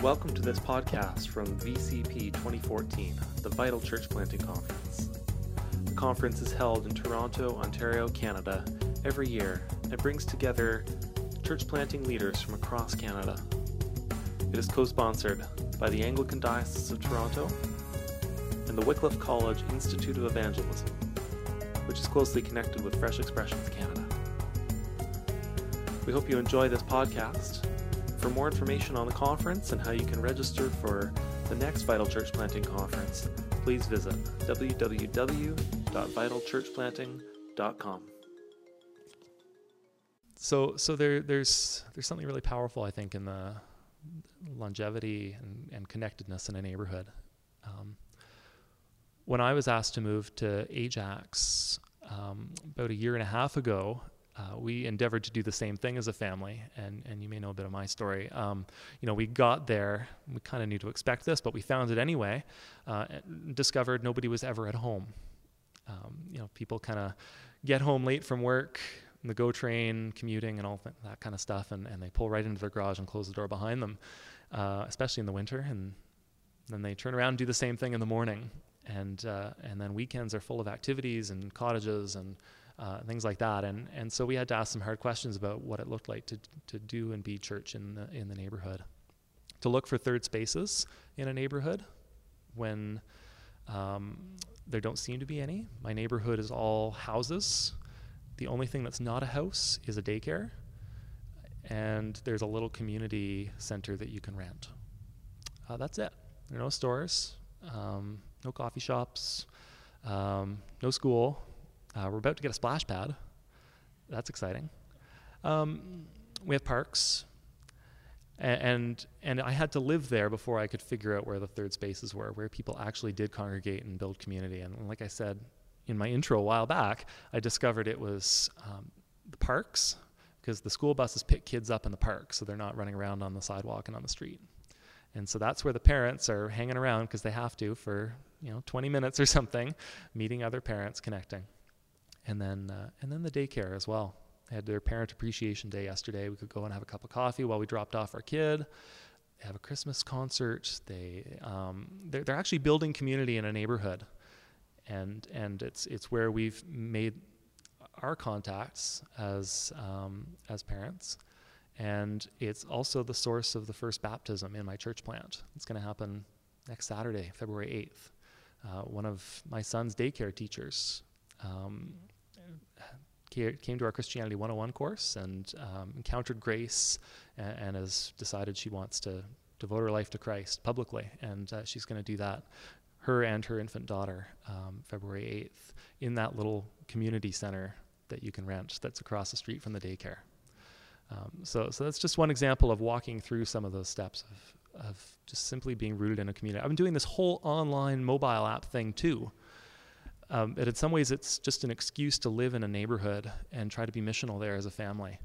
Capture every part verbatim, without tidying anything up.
Welcome to this podcast from V C P twenty fourteen, the Vital Church Planting Conference. The conference is held in Toronto, Ontario, Canada, every year and brings together church planting leaders from across Canada. It is co-sponsored by the Anglican Diocese of Toronto and the Wycliffe College Institute of Evangelism, which is closely connected with Fresh Expressions Canada. We hope you enjoy this podcast. For more information on the conference and how you can register for the next Vital Church Planting Conference, please visit w w w dot vital church planting dot com. So, so there, there's there's something really powerful, I think, in the longevity and, and connectedness in a neighborhood. Um, when I was asked to move to Ajax um, about a year and a half ago, Uh, we endeavored to do the same thing as a family, and, and you may know a bit of my story. Um, you know, we got there, we kind of knew to expect this, but we found it anyway, uh, and discovered nobody was ever at home. Um, you know, people kind of get home late from work, the GO train, commuting, and all th- that kind of stuff, and, and they pull right into their garage and close the door behind them, uh, especially in the winter, and then they turn around and do the same thing in the morning, and uh, and then weekends are full of activities and cottages and Uh, things like that, and and so we had to ask some hard questions about what it looked like to to do and be church in the in the neighborhood. To look for third spaces in a neighborhood when um, there don't seem to be any. My neighborhood is all houses. The only thing that's not a house is a daycare, and there's a little community center that you can rent. Uh, that's it. There are no stores, um, no coffee shops, um, no school. Uh, we're about to get a splash pad. That's exciting. Um, we have parks, and, and and I had to live there before I could figure out where the third spaces were, where people actually did congregate and build community. And like I said in my intro a while back, I discovered it was um, the parks, because the school buses pick kids up in the park, so they're not running around on the sidewalk and on the street. And so that's where the parents are hanging around because they have to for you know twenty minutes or something, meeting other parents, connecting. And then uh, and then the daycare as well. They had their parent appreciation day yesterday. We could go and have a cup of coffee while we dropped off our kid. They have a Christmas concert. They um, they're, they're actually building community in a neighborhood, and and it's it's where we've made our contacts as um, as parents, and it's also the source of the first baptism in my church plant. It's going to happen next Saturday, February eighth. Uh, one of my son's daycare teachers Um, came to our Christianity one oh one course and um, encountered grace and, and has decided she wants to devote her life to Christ publicly, and uh, she's going to do that, her and her infant daughter, um, February eighth, in that little community center that you can rent that's across the street from the daycare. Um, so, so that's just one example of walking through some of those steps of, of just simply being rooted in a community. I've been doing this whole online mobile app thing too. Um, but in some ways, it's just an excuse to live in a neighborhood and try to be missional there as a family,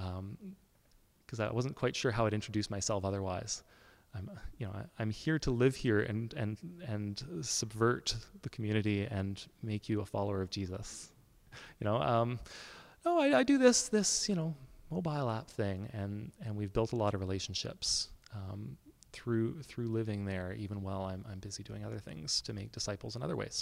because um, I wasn't quite sure how I'd introduce myself otherwise. I'm, you know, I, I'm here to live here and and and subvert the community and make you a follower of Jesus. You know, um, no, I, I do this this you know mobile app thing, and and we've built a lot of relationships um, through through living there, even while I'm I'm busy doing other things to make disciples in other ways.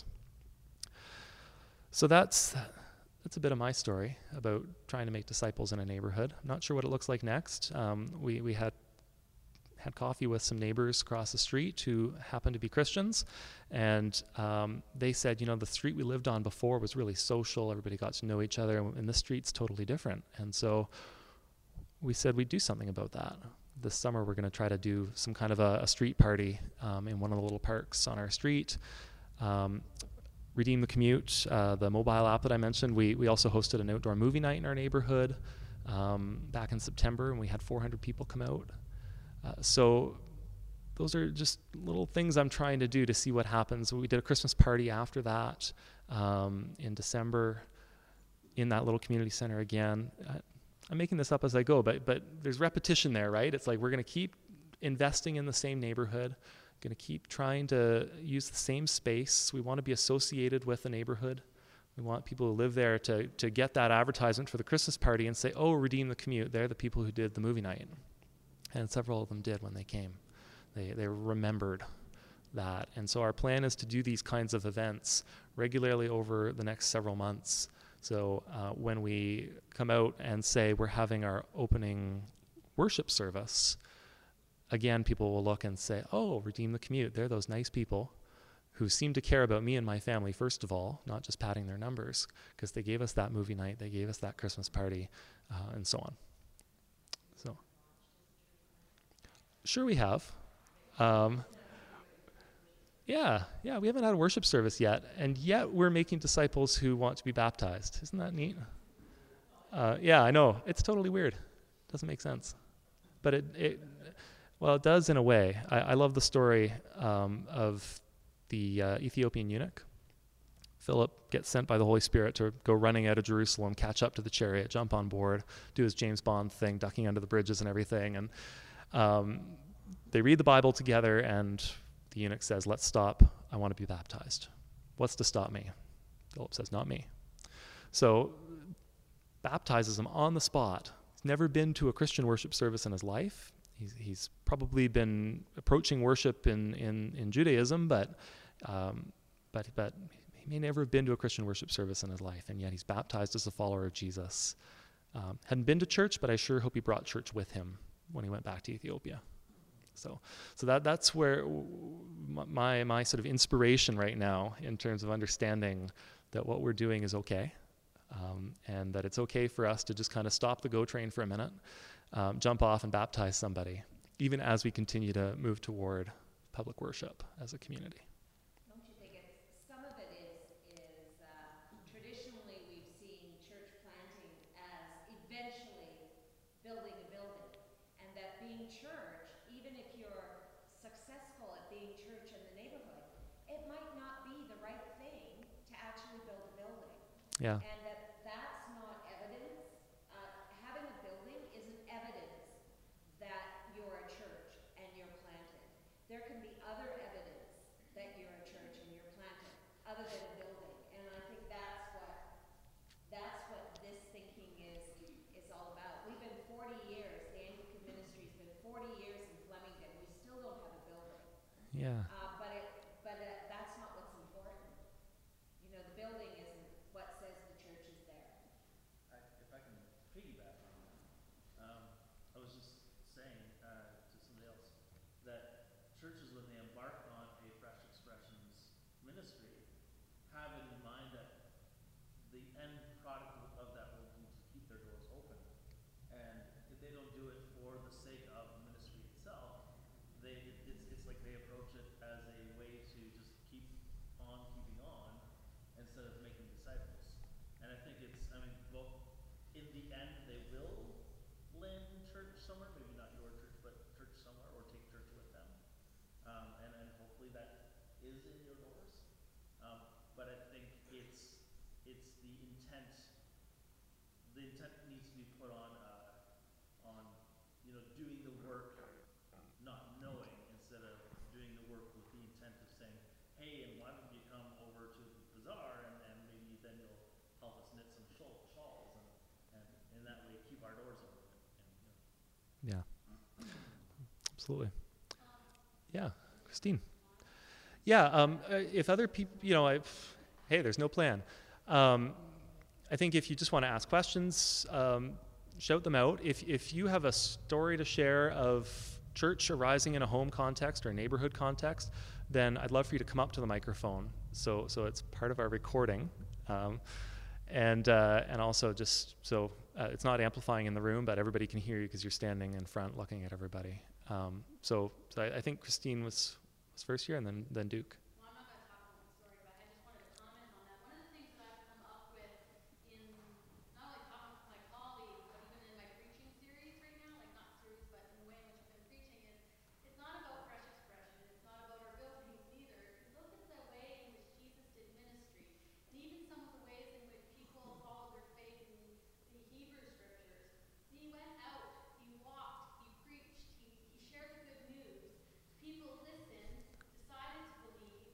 So that's that's a bit of my story about trying to make disciples in a neighborhood. I'm not sure what it looks like next. Um, we we had had coffee with some neighbors across the street who happened to be Christians, and um, they said, you know, the street we lived on before was really social. Everybody got to know each other, and this street's totally different. And so we said we'd do something about that. This summer we're going to try to do some kind of a, a street party um, in one of the little parks on our street. Um, Redeem the Commute, uh, the mobile app that I mentioned. We we also hosted an outdoor movie night in our neighborhood um, back in September, and we had four hundred people come out. Uh, so those are just little things I'm trying to do to see what happens. We did a Christmas party after that um, in December in that little community center again. Uh, I'm making this up as I go, but but there's repetition there, right? It's like we're going to keep investing in the same neighborhood. Going to keep trying to use the same space. We want to be associated with the neighborhood. We want people who live there to to get that advertisement for the Christmas party and say, oh, Redeem the Commute, they're the people who did the movie night. And several of them did when they came. They, they remembered that. And so our plan is to do these kinds of events regularly over the next several months. So uh, when we come out and say we're having our opening worship service, again, people will look and say, oh, Redeem the Commute, they're those nice people who seem to care about me and my family, first of all, not just padding their numbers, because they gave us that movie night, they gave us that Christmas party, uh, and so on. So, sure we have. Um, yeah, yeah, we haven't had a worship service yet, and yet we're making disciples who want to be baptized. Isn't that neat? Uh, yeah, I know. It's totally weird. Doesn't make sense. But it, it well, it does in a way. I, I love the story um, of the uh, Ethiopian eunuch. Philip gets sent by the Holy Spirit to go running out of Jerusalem, catch up to the chariot, jump on board, do his James Bond thing, ducking under the bridges and everything. And um, they read the Bible together, and the eunuch says, let's stop. I want to be baptized. What's to stop me? Philip says, not me. So baptizes him on the spot. He's never been to a Christian worship service in his life. He's, he's probably been approaching worship in, in, in Judaism, but, um, but, but he may never have been to a Christian worship service in his life, and yet he's baptized as a follower of Jesus. Um, hadn't been to church, but I sure hope he brought church with him when he went back to Ethiopia. So, so that that's where my my sort of inspiration right now, in terms of understanding that what we're doing is okay, um, and that it's okay for us to just kind of stop the go train for a minute, um, jump off and baptize somebody, even as we continue to move toward public worship as a community. Don't you think it's, some of it is, is uh, traditionally we've seen church planting as eventually building a building, and that being church, even if you're successful at being church in the neighborhood, it might not be the right thing to actually build a building. Yeah. And that that's not evidence. Uh, having a building isn't evidence that you're a church and you're planted. There can be other evidence that you're a church and you're planted, other than a building. And I think that's what that's what this thinking is is all about. We've been forty years, the Anglican ministry's been forty years in Flemington. We still don't have a building. Yeah. Uh, but it but uh, that's not what's important. You know, the building isn't what says the church is there. I, if I can piggyback on that, um, I was just saying uh, to somebody else that churches, when they embark on a Fresh Expressions ministry, have it in mind that the end product of that will be to keep their doors open. And if they don't do it for the sake of the ministry itself, they it, it's, it's like they approach it as a way to just keep on keeping on instead of making disciples. And I think it's, I mean, well, in the end, they will land church somewhere, maybe not your church, but church somewhere, or take church with them. Um, and, and hopefully that is in your doors. Um, but I think it's, it's the intent, the intent needs to be put on, uh, on, you know, doing the work, not knowing, instead of doing the work with the intent of saying, hey, and why don't you come over to the bazaar, and, and maybe then you'll help us knit some shawl, shawls, and, and in that way keep our doors open. And, you know. Yeah. Absolutely. Yeah, Christine. Yeah, um, uh, if other people, you know, I, hey, there's no plan. Um, I think if you just want to ask questions, um, shout them out. If if you have a story to share of church arising in a home context or a neighborhood context, then I'd love for you to come up to the microphone. So so it's part of our recording, um, and uh, and also just so uh, it's not amplifying in the room, but everybody can hear you because you're standing in front, looking at everybody. Um, so so I, I think Christine was was first here, and then then Duke. Well, I'm not going to talk about my story, but I just wanted to comment on that. One of the things that I've come up with in not only talking with my colleagues, but even in my preaching series right now, like not series, but in the way in which I've been preaching, is it's not about fresh expression, and it's not about our buildings either. Look at the way in which Jesus did ministry, and even some of the ways in which people followed their faith in the Hebrew scriptures. He went out, he walked, he preached, he, he shared the good news. People listened, decided to believe,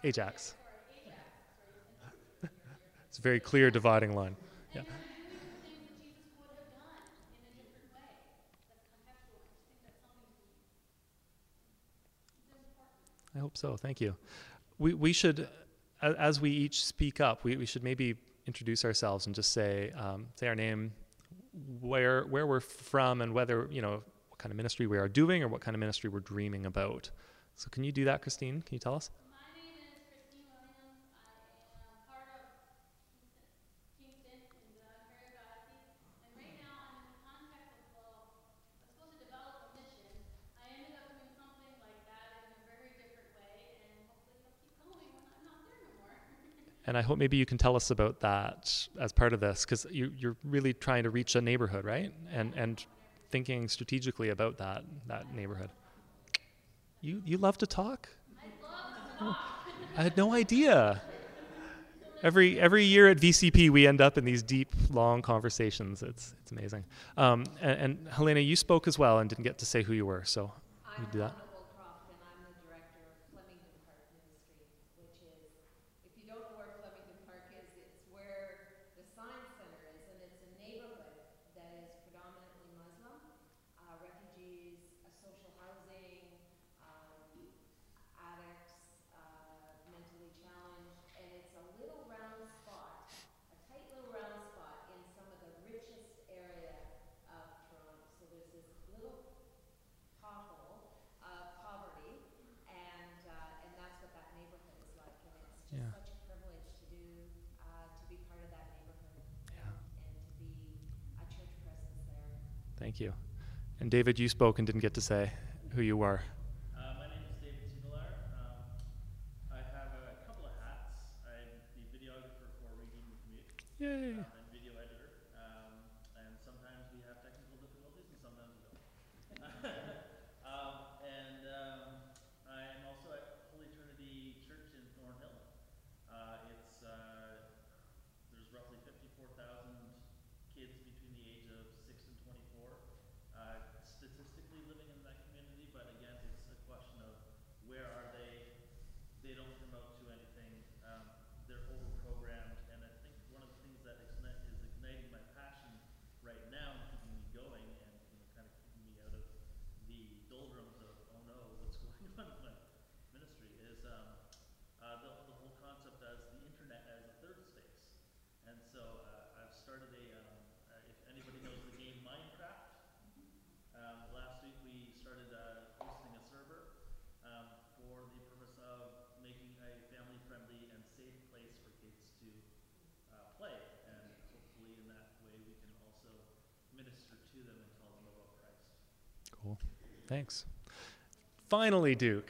Ajax. sorry, Ajax, sorry, It's a very clear dividing line. Yeah. and you're doing the things that Jesus would have done in a different way. That's contextual. I just think that's something to be, it's important. I hope so. Thank you. We we should, a- as we each speak up, we, we should maybe introduce ourselves and just say um, say our name, where where we're from, and whether, you know, what kind of ministry we are doing or what kind of ministry we're dreaming about. So can you do that, Christine? Can you tell us? My name is Christine Williams. I am part of Kingston, Kingston in the Ontario Diocese. And right now I'm in the context of, well, I'm supposed to develop a mission. I ended up doing something like that in a very different way, and hopefully it'll keep going when I'm not there no more. And I hope maybe you can tell us about that as part of this, because you, you're really trying to reach a neighborhood, right? And and thinking strategically about that that neighborhood. You you love to talk? Oh, I had no idea. Every every year at V C P, we end up in these deep, long conversations. It's it's amazing. Um, and, and Helena, you spoke as well and didn't get to say who you were, so you I'm do that. Rhonda Holcroft, and I'm the director of Flemington Park Ministry, which is, if you don't know where Flemington Park is, it's where the Science Center is, and it's a neighborhood that is predominantly Muslim, uh, refugees, uh, social housing, um, addicts, uh, mentally challenged, and it's a little round spot, a tight little round spot in some of the richest area of Toronto. So there's this little pothole of poverty, and uh, and that's what that neighborhood is like, and it's just Yeah. such a privilege to do uh, to be part of that neighborhood Yeah. and, and to be a church presence there. Thank you. And David, you spoke and didn't get to say who you are. Uh, my name is David Singler. Um, I have a couple of hats. I'm the videographer for Redeeming Commute Yay. um, and video editor. Um, and sometimes we have technical difficulties and sometimes we don't. um, and um, I am also at Holy Trinity Church in Thornhill. Uh, it's uh, there's roughly fifty-four thousand kids between the age of six and twenty-four. Uh, statistically living in that community, but again, it's a question of where are they? They don't promote to anything. Um, they're over-programmed, and I think one of the things that ignite, is igniting my passion right now and keeping me going, and you know, kind of keeping me out of the doldrums of oh no, what's going on with my ministry is um, uh, the, the whole concept as the internet as a third space. And so uh, I've started a, um, uh, if anybody knows the game Minecraft. Um, last week we started uh, hosting a server um, for the purpose of making a family-friendly and safe place for kids to uh, play, and hopefully in that way we can also minister to them and tell them about Christ. Cool. Thanks. Finally, Duke.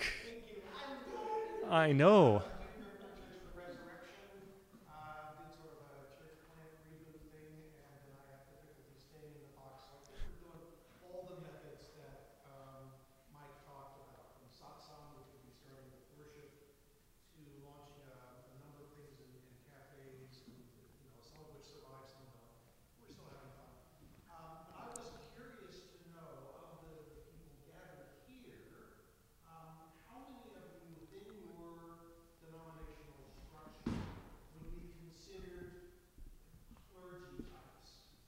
I know. Junior for Church of the Resurrection, uh, did sort of a church plant reboot thing, and then I have difficulty staying in the box. So I think we're doing all the methods that um, Mike talked about, from satsang, which will be starting with worship, to launching a, a number of things in, in cafes, and, you know, some of which survive, some don't. We're still having fun. Um, but I was curious to know, of the, the people gathered here, um, how many of you within your denominational structure would be considered clergy types?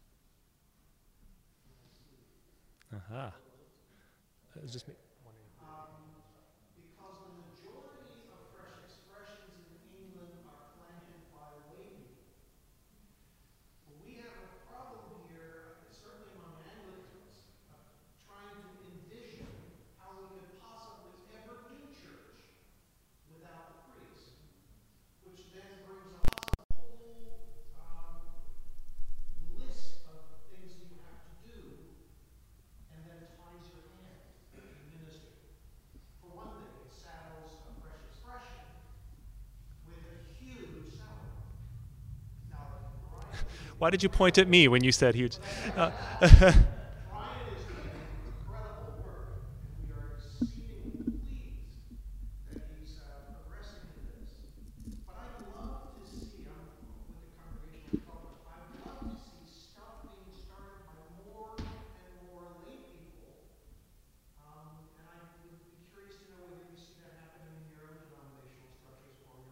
Aha. It was just me. Um, because the majority of fresh expressions in England are planted by lay people. Well, we have a problem here, uh, certainly among Anglicans, of trying to envision how we could possibly ever do church without the priest, which then brings us a whole um, list of things you have to do, and then ties your hand in ministry. For one thing, it saddles a fresh expression with a huge salary. Now, Brian, Why did you point at me when you said huge? Uh, Brian is doing incredible work, and we are exceedingly pleased that he's uh, progressing in this. But I'd love to see, I'm with the congregational program, I'd love to see stuff being started by more and more lay people. Um, and I would be curious to know whether you see that happening in your own denominational structures or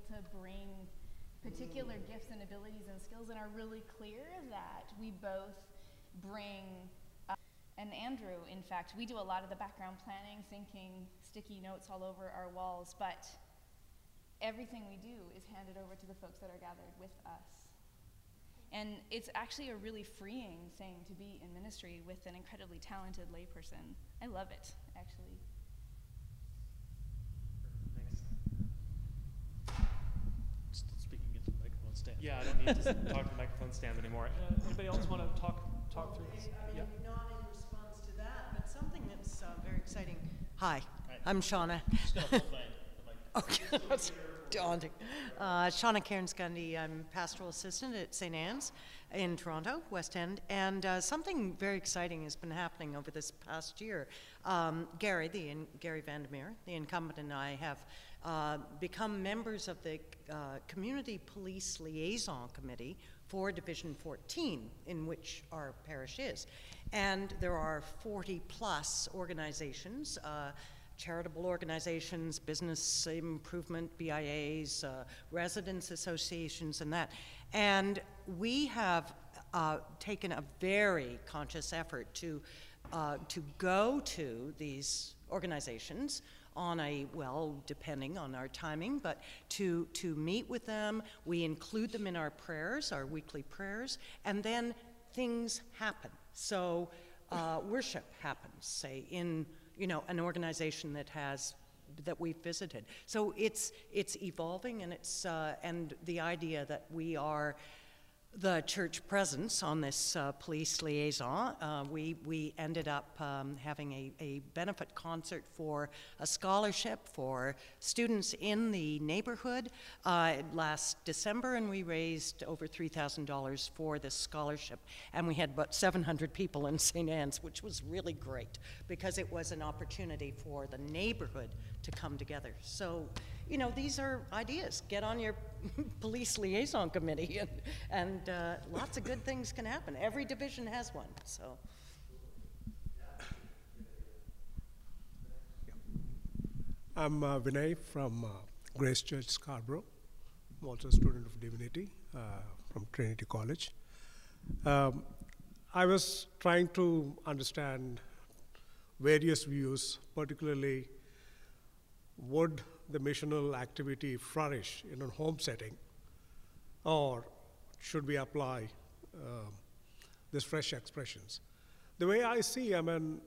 to bring particular gifts and abilities and skills, and are really clear that we both bring, uh, and Andrew, in fact, we do a lot of the background planning, thinking, sticky notes all over our walls, but everything we do is handed over to the folks that are gathered with us. And it's actually a really freeing thing to be in ministry with an incredibly talented layperson. I love it, actually. Thanks. Speaking into the microphone stand. Yeah, I don't need to talk to the microphone stand anymore. Uh, anybody else want to talk talk through this? I mean, Yeah. not in response to that, but something that's uh, very exciting. Hi, Hi. I'm Shauna. Just gonna hold my, the mic. Okay, that's daunting. Uh, Shauna Cairns-Gundy. I'm pastoral assistant at Saint Anne's in Toronto, West End, and uh, something very exciting has been happening over this past year. Um, Gary, the in, Gary Vandermeer, the incumbent, and I have uh, become members of the uh, Community Police Liaison Committee for Division fourteen, in which our parish is. And there are forty plus organizations, uh, charitable organizations, business improvement, B I As, uh, residents associations, and that. And we have uh, taken a very conscious effort to, uh, to go to these organizations on a, well, depending on our timing, but to, to meet with them. We include them in our prayers, our weekly prayers, and then things happen. So uh, worship happens, say, in you know, an organization that has, that we've visited. So it's, it's evolving, and it's, uh, and the idea that we are the church presence on this uh, police liaison. Uh, we, we ended up um, having a, a benefit concert for a scholarship for students in the neighborhood uh, last December, and we raised over three thousand dollars for this scholarship. And we had about seven hundred people in Saint Anne's, which was really great because it was an opportunity for the neighborhood to come together. So, you know, these are ideas. Get on your police liaison committee, and, and uh, lots of good things can happen. Every division has one, so. I'm uh, Vinay from uh, Grace Church, Scarborough. I'm also a student of divinity uh, from Trinity College. Um, I was trying to understand various views, particularly would the missional activity flourish in a home setting, or should we apply uh, these fresh expressions? The way I see, I mean,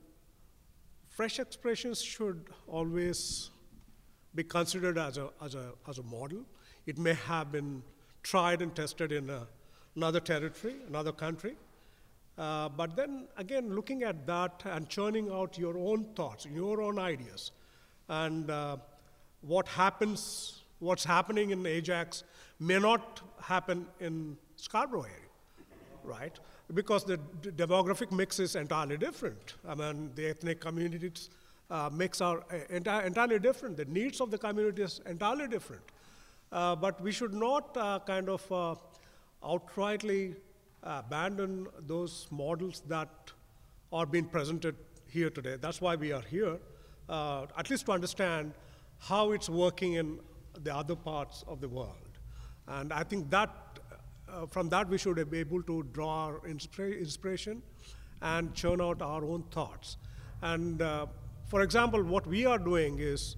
fresh expressions should always be considered as a, as a, as a model. It may have been tried and tested in a, another territory, another country. Uh, but then again, looking at that and churning out your own thoughts, your own ideas, and uh, what happens, what's happening in Ajax may not happen in Scarborough area, right? Because the d demographic mix is entirely different. I mean, the ethnic communities uh, mix are uh, enti entirely different. The needs of the community is entirely different. Uh, but we should not uh, kind of uh, outrightly uh, abandon those models that are being presented here today. That's why we are here, uh, at least to understand how it's working in the other parts of the world. And I think that uh, from that we should be able to draw our inspira inspiration and churn out our own thoughts. And uh, for example, what we are doing is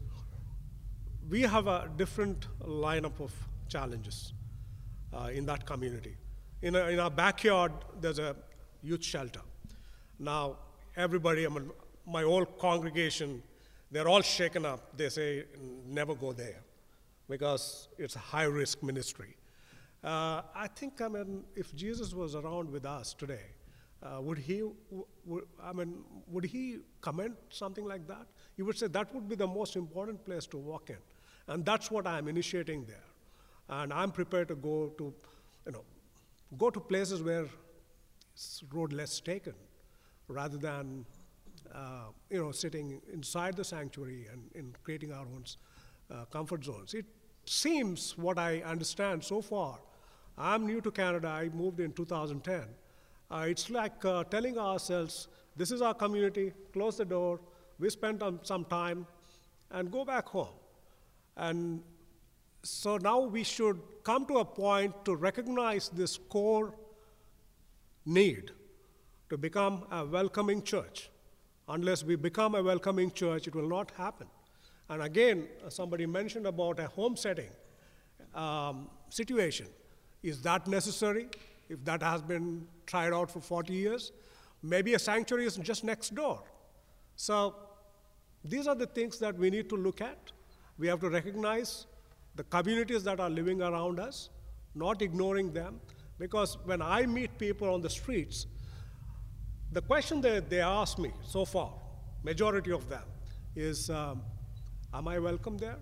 we have a different lineup of challenges uh, in that community. In, a, in our backyard, there's a youth shelter. Now, everybody, I mean, my whole congregation, they're all shaken up. They say, never go there, because it's a high-risk ministry. Uh, I think, I mean, if Jesus was around with us today, uh, would he, would, I mean, would he comment something like that? He would say that would be the most important place to walk in. And that's what I'm initiating there. And I'm prepared to go to, you know, go to places where it's road less taken, rather than Uh, you know, sitting inside the sanctuary and in creating our own uh, comfort zones. It seems, what I understand so far, I'm new to Canada, I moved in two thousand ten. Uh, it's like uh, telling ourselves, this is our community, close the door, we spend um, some time, and go back home. And So now we should come to a point to recognize this core need to become a welcoming church. Unless we become a welcoming church, it will not happen. And again, somebody mentioned about a home setting um, situation. Is that necessary? If that has been tried out for forty years, maybe a sanctuary is just next door. So these are the things that we need to look at. We have to recognize the communities that are living around us, not ignoring them. Because when I meet people on the streets, the question that they ask me so far, majority of them, is, um, am I welcome there?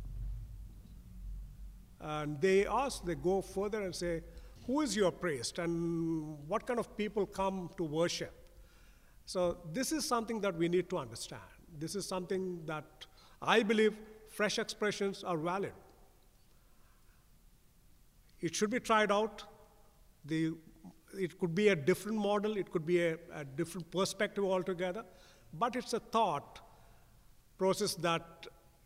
And they ask, they go further and say, who is your priest and what kind of people come to worship? So this is something that we need to understand. This is something that I believe fresh expressions are valid. It should be tried out. The, it could be a different model. It could be a, a different perspective altogether. But it's a thought process that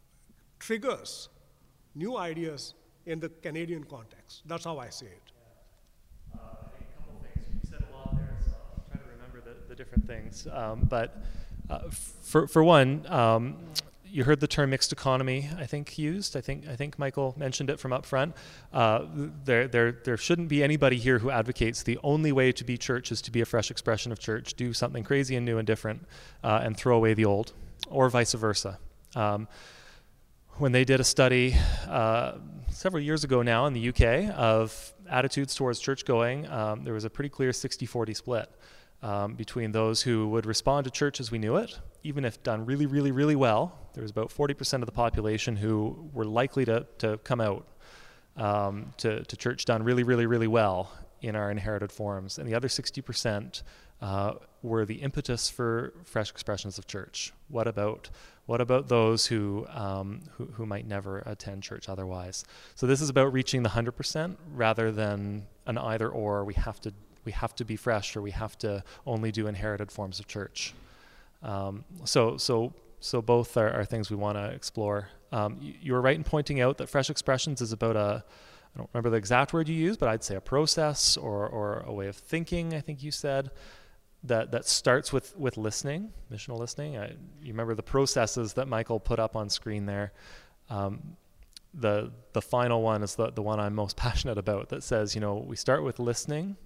triggers new ideas in the Canadian context. That's how I see it. Yeah. Uh, I think a couple things. You said a lot there, so I'll try to remember the, the different things. Um, but uh, for, for one, um, you heard the term mixed economy, I think, used. I think I think Michael mentioned it from up front. Uh, there, there, there shouldn't be anybody here who advocates the only way to be church is to be a fresh expression of church, do something crazy and new and different, uh, and throw away the old, or vice versa. Um, when they did a study uh, several years ago now in the U K of attitudes towards church going, um, there was a pretty clear sixty forty split um, between those who would respond to church as we knew it, even if done really, really, really well. There was about forty percent of the population who were likely to, to come out um, to, to church done really, really, really well in our inherited forms. And the other sixty percent uh, were the impetus for fresh expressions of church. What about what about those who, um, who who might never attend church otherwise? So this is about reaching the one hundred percent rather than an either or. We have to we have to be fresh, or we have to only do inherited forms of church. Um, so so. So both are, are things we want to explore. Um, you, you were right in pointing out that fresh expressions is about a, I don't remember the exact word you used, but I'd say a process or, or a way of thinking, I think you said, that, that starts with, with listening, missional listening. I, you remember the processes that Michael put up on screen there. Um, the, the final one is the, the one I'm most passionate about, that says, you know, we start with listening,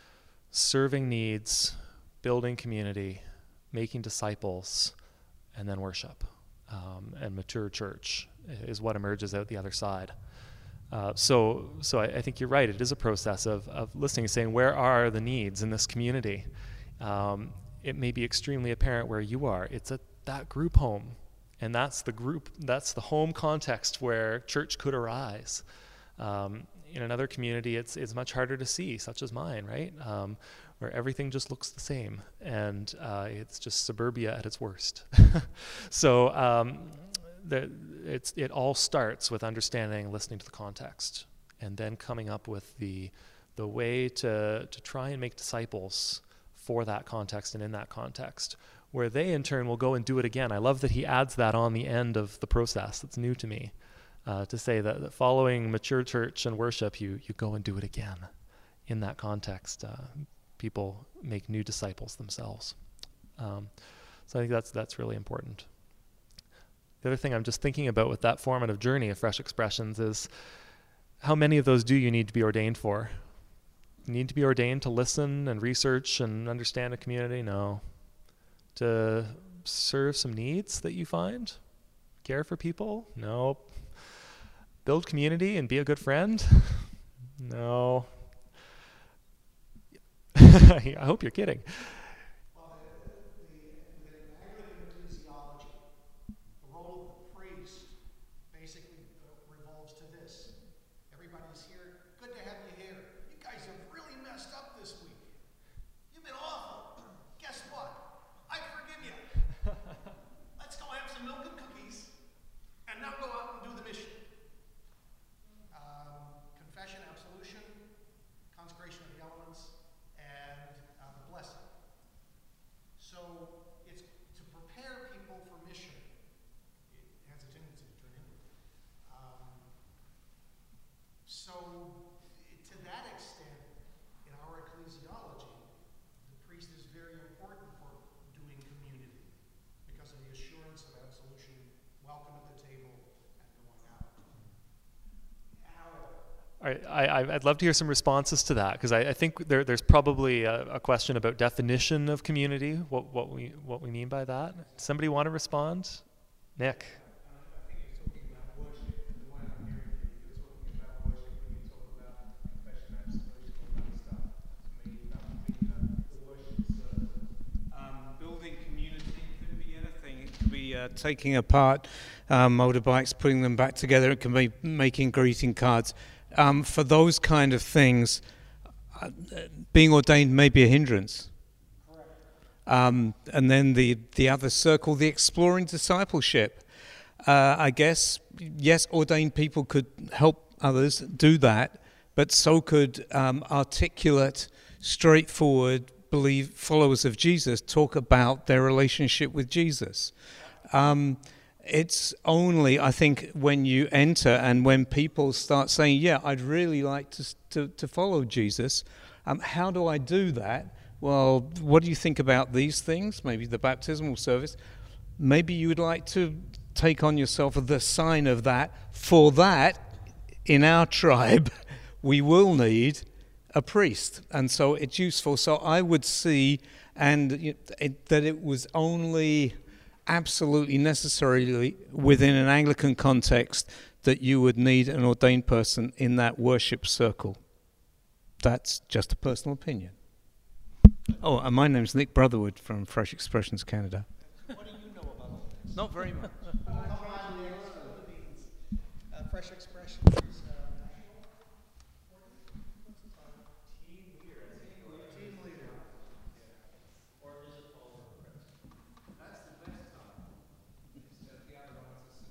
serving needs, building community, making disciples, and then worship, um, and mature church is what emerges out the other side. Uh, so so I, I think you're right. It is a process of, of listening and saying, where are the needs in this community? Um, it may be extremely apparent where you are. It's at that group home, and that's the group, that's the home context where church could arise. Um, in another community, it's it's much harder to see, such as mine, right? Um, where everything just looks the same, and uh, it's just suburbia at its worst. So um, the, it's, it all starts with understanding, listening to the context, and then coming up with the the way to to try and make disciples for that context and in that context, where they in turn will go and do it again. I love that he adds that on the end of the process. That's new to me, uh, to say that, that following mature church and worship, you you go and do it again in that context. Uh, people make new disciples themselves. Um, so I think that's that's really important. The other thing I'm just thinking about with that formative journey of fresh expressions is, how many of those do you need to be ordained for? You need to be ordained to listen and research and understand a community? No. To serve some needs that you find? Care for people? No. Build community and be a good friend? No. I hope you're kidding. Well, the, the, the Anglican ecclesiology, the role of the priest basically uh, revolves to this. Everybody's here. Good to have you here. You guys have really messed up this week. You've been awful. Guess what? I forgive you. Let's go have some milk and cookies, and now go out and do the mission. Um, confession, absolution, consecration of the elements, and uh, the blessing. I, I, I'd love to hear some responses to that, because I, I think there, there's probably a, a question about definition of community, what, what we what we mean by that. Somebody want to respond? Nick. Uh, taking apart um, motorbikes, putting them back together. It can be making greeting cards. Um, for those kind of things, uh, being ordained may be a hindrance. Um, and then the, the other circle, the exploring discipleship. Uh, I guess, yes, ordained people could help others do that, but so could um, articulate, straightforward, believe followers of Jesus talk about their relationship with Jesus. Um, it's only, I think, when you enter and when people start saying, yeah, I'd really like to to, to follow Jesus, um, how do I do that? Well, what do you think about these things? Maybe the baptismal service. Maybe you would like to take on yourself the sign of that. For that, in our tribe, we will need a priest. And so it's useful. So I would see and it, that it was only absolutely necessarily within an Anglican context that you would need an ordained person in that worship circle. That's just a personal opinion. Oh, and my name's Nick Brotherwood from Fresh Expressions Canada. What do you know about all this? Not very much. Uh, Fresh Expressions is uh, national. Team leader. Team leader. Or is it all That's the best time. The other one is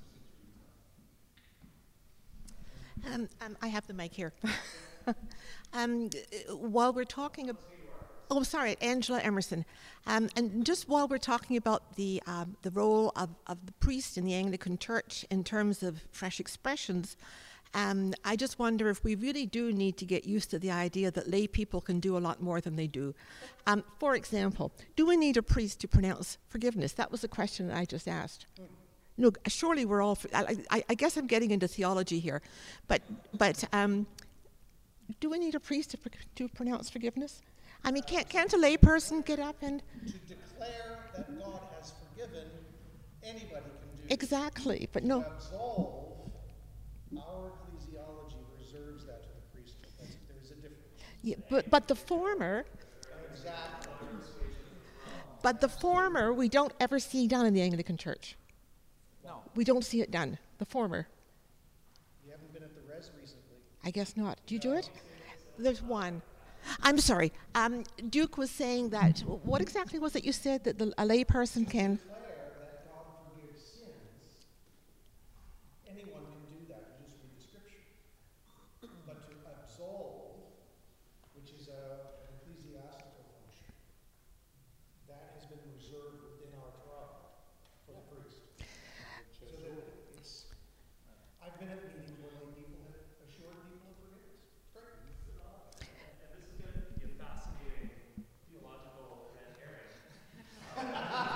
a substitute. Um, um, I have the mic here. um, while we're talking about, oh, sorry, Angela Emerson. Um, and just while we're talking about the um, the role of, of the priest in the Anglican Church in terms of fresh expressions, um, I just wonder if we really do need to get used to the idea that lay people can do a lot more than they do. Um, for example, do we need a priest to pronounce forgiveness? That was the question that I just asked. No, surely we're all, I, I, I guess I'm getting into theology here, but but um, do we need a priest to, to pronounce forgiveness? I mean, can't, can't a lay person get up and... To declare that God has forgiven, anybody can do. Exactly, but no... To absolve, our ecclesiology reserves that to the priesthood. That's, there's a difference. Yeah, but, but the former... Exactly. But the former, we don't ever see done in the Anglican Church. No. We don't see it done, the former. You haven't been at the res recently. I guess not. Do you do it? There's one. I'm sorry. Um, Duke was saying that, what exactly was it you said that the, a lay person can... Declare that God forgives sins. Anyone can do that. You just read the scripture. But to absolve, which is a, an ecclesiastical function, that has been reserved within our tribe for the priest. So that it's, I've been at meetings where lay people have assured people of forgiveness. Great. And this is going to be a fascinating theological red herring. And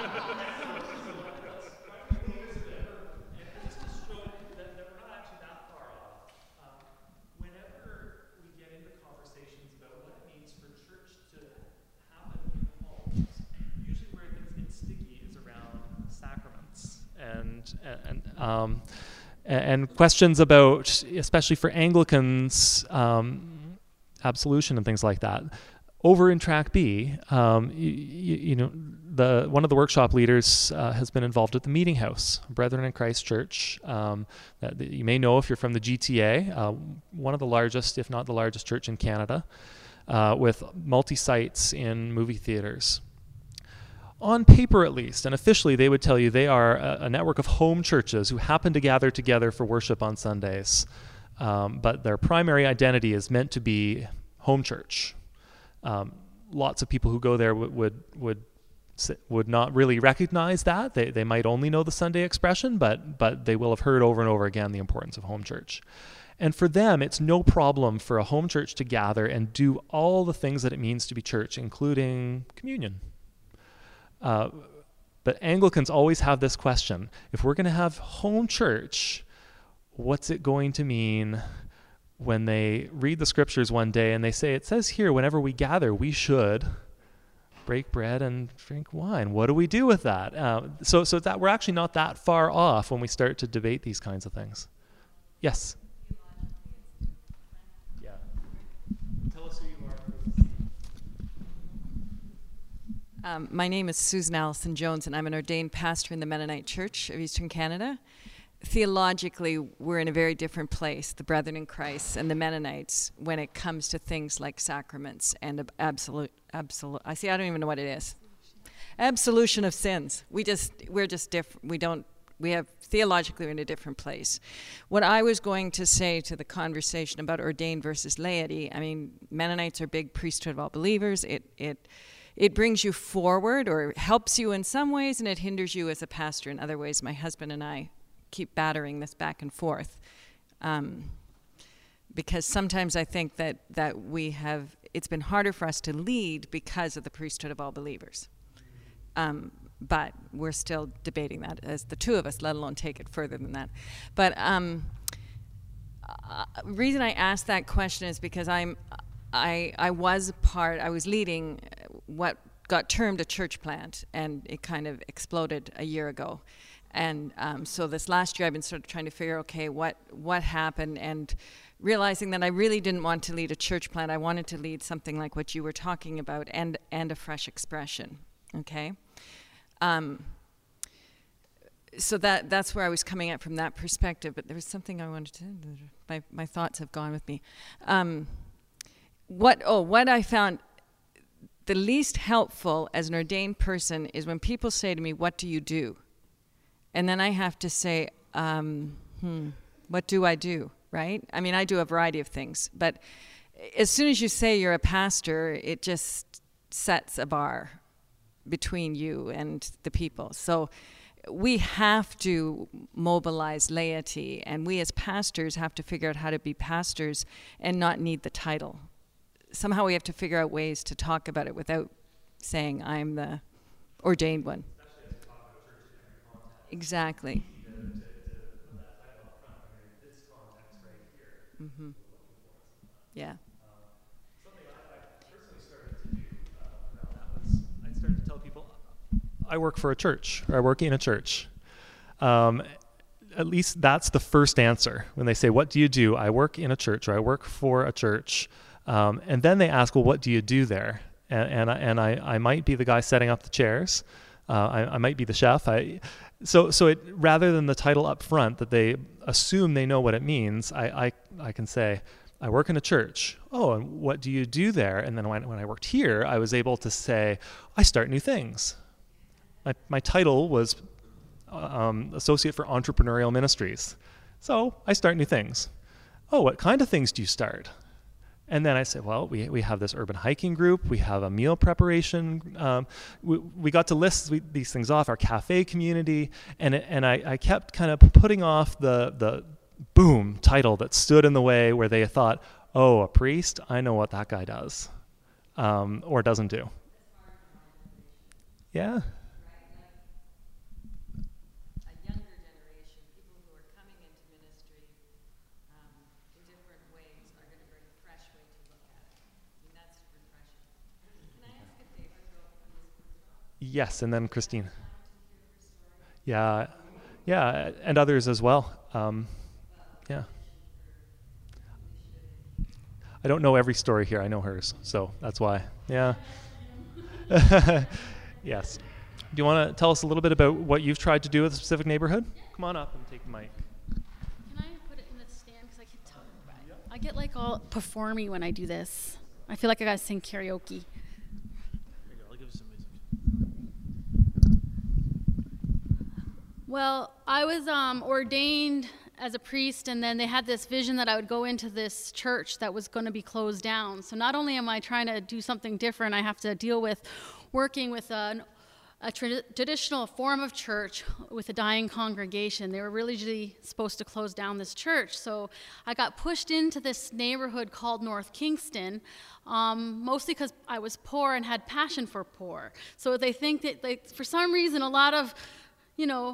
just to show that, that we're not actually that far off, um, whenever we get into conversations about what it means for church to happen in homes, usually where things get sticky is around sacraments and and um, and questions about, especially for Anglicans, um, absolution and things like that. Over in Track B, um, you, you know, the one of the workshop leaders uh, has been involved at the Meeting House, Brethren in Christ Church, um, that, that you may know if you're from the G T A, uh, one of the largest, if not the largest church in Canada, uh, with multi-sites in movie theaters. On paper, at least, and officially, they would tell you they are a, a network of home churches who happen to gather together for worship on Sundays. Um, but their primary identity is meant to be home church. Um, lots of people who go there would would would, would not really recognize that. They they might only know the Sunday expression, but but they will have heard over and over again the importance of home church. And for them, it's no problem for a home church to gather and do all the things that it means to be church, including communion. Uh, but Anglicans always have this question: if we're going to have home church, what's it going to mean when they read the scriptures one day and they say, it says here, whenever we gather, we should break bread and drink wine. What do we do with that? Uh, so so that we're actually not that far off when we start to debate these kinds of things. Yes? Yeah. Tell us who you are, please. Um, my name is Susan Allison Jones, and I'm an ordained pastor in the Mennonite Church of Eastern Canada. Theologically, we're in a very different place, the Brethren in Christ and the Mennonites, when it comes to things like sacraments and absolute, absolute. I see. I don't even know what it is. Absolution of sins. We just, we're just different. We don't. We have theologically we're in a different place. What I was going to say to the conversation about ordained versus laity. I mean, Mennonites are big priesthood of all believers. It it. It brings you forward or helps you in some ways, and it hinders you as a pastor in other ways. My husband and I keep battering this back and forth um, because sometimes I think that, that we have, it's been harder for us to lead because of the priesthood of all believers. Um, but we're still debating that as the two of us, let alone take it further than that. But um, uh, reason I asked that question is because I'm, I, I was part, I was leading what got termed a church plant, and it kind of exploded a year ago. And um, so this last year I've been sort of trying to figure, okay, what, what happened, and realizing that I really didn't want to lead a church plant. I wanted to lead something like what you were talking about, and, and a fresh expression, okay? Um, so that that's where I was coming at from that perspective, but there was something I wanted to, my, my thoughts have gone with me. Um, what, oh, what I found the least helpful as an ordained person is when people say to me, what do you do? And then I have to say, um, hmm, what do I do, right? I mean, I do a variety of things, but as soon as you say you're a pastor, it just sets a bar between you and the people. So we have to mobilize laity, and we as pastors have to figure out how to be pastors and not need the title. Somehow we have to figure out ways to talk about it without saying I'm the ordained one. Exactly. Mm-hmm. Yeah. Something I, I personally started to do uh, around that was I started to tell people, I work for a church, or I work in a church. Um, at least that's the first answer. When they say, what do you do? I work in a church, or I work for a church. Um, and then they ask, well, what do you do there? And, and, I, and I, I might be the guy setting up the chairs. Uh, I, I might be the chef. I, so so it, rather than the title up front that they assume they know what it means, I, I, I can say, I work in a church. Oh, and what do you do there? And then when, when I worked here, I was able to say, I start new things. My, my title was um, Associate for Entrepreneurial Ministries. So I start new things. Oh, what kind of things do you start? And then I said, well, we we have this urban hiking group. We have a meal preparation. Um, we, we got to list we, these things off, our cafe community. And it, and I, I kept kind of putting off the, the boom title that stood in the way, where they thought, oh, a priest? I know what that guy does um, or doesn't do. Yeah. Yes, and then Christine. Yeah, yeah, and others as well. Um, yeah. I don't know every story here. I know hers, so that's why. Yeah. Yes. Do you want to tell us a little bit about what you've tried to do with a specific neighborhood? Come on up and take the mic. Can I put it in the stand, because I keep talking about it. I get like all performy when I do this. I feel like I gotta sing karaoke. Well, I was um, ordained as a priest, and then they had this vision that I would go into this church that was going to be closed down. So not only am I trying to do something different, I have to deal with working with a, a tra- traditional form of church with a dying congregation. They were really supposed to close down this church. So I got pushed into this neighborhood called North Kingston, um, mostly because I was poor and had passion for poor. So they think that, like, for some reason, a lot of, you know,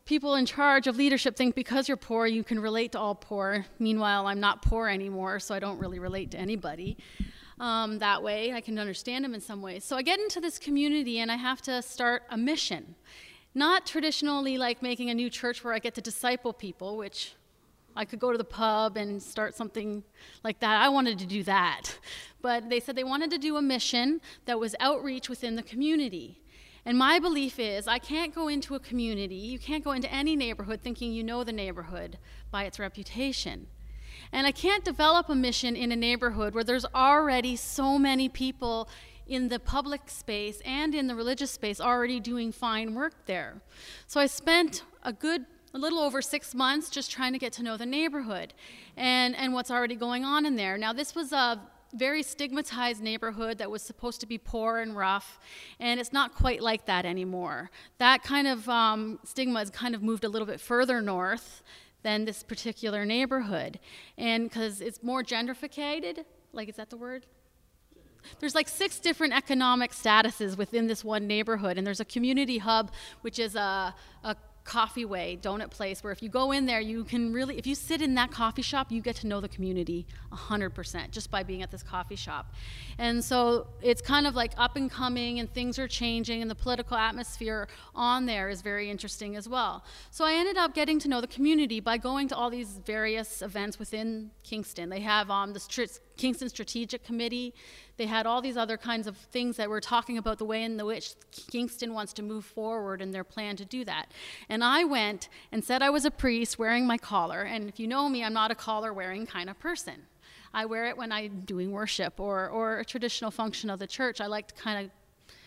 people in charge of leadership think because you're poor, you can relate to all poor. Meanwhile, I'm not poor anymore, so I don't really relate to anybody um, that way. I can understand them in some ways. So I get into this community and I have to start a mission. Not traditionally like making a new church where I get to disciple people, which I could go to the pub and start something like that. I wanted to do that. But they said they wanted to do a mission that was outreach within the community. And my belief is I can't go into a community, you can't go into any neighborhood thinking you know the neighborhood by its reputation. And I can't develop a mission in a neighborhood where there's already so many people in the public space and in the religious space already doing fine work there. So I spent a good, a little over six months just trying to get to know the neighborhood and, and what's already going on in there. Now this was a very stigmatized neighborhood that was supposed to be poor and rough, and it's not quite like that anymore. That kind of um, stigma has kind of moved a little bit further north than this particular neighborhood, and because it's more gentrificated, like is that the word? There's like six different economic statuses within this one neighborhood, and there's a community hub, which is a, a coffee way, donut place, where if you go in there, you can really, if you sit in that coffee shop, you get to know the community one hundred percent just by being at this coffee shop. And so it's kind of like up and coming, and things are changing, and the political atmosphere on there is very interesting as well. So I ended up getting to know the community by going to all these various events within Kingston. They have um, the Str- Kingston Strategic Committee. They had all these other kinds of things that were talking about the way in which Kingston wants to move forward and their plan to do that. And I went and said I was a priest wearing my collar, and if you know me, I'm not a collar-wearing kind of person. I wear it when I'm doing worship or, or a traditional function of the church. I like to kind of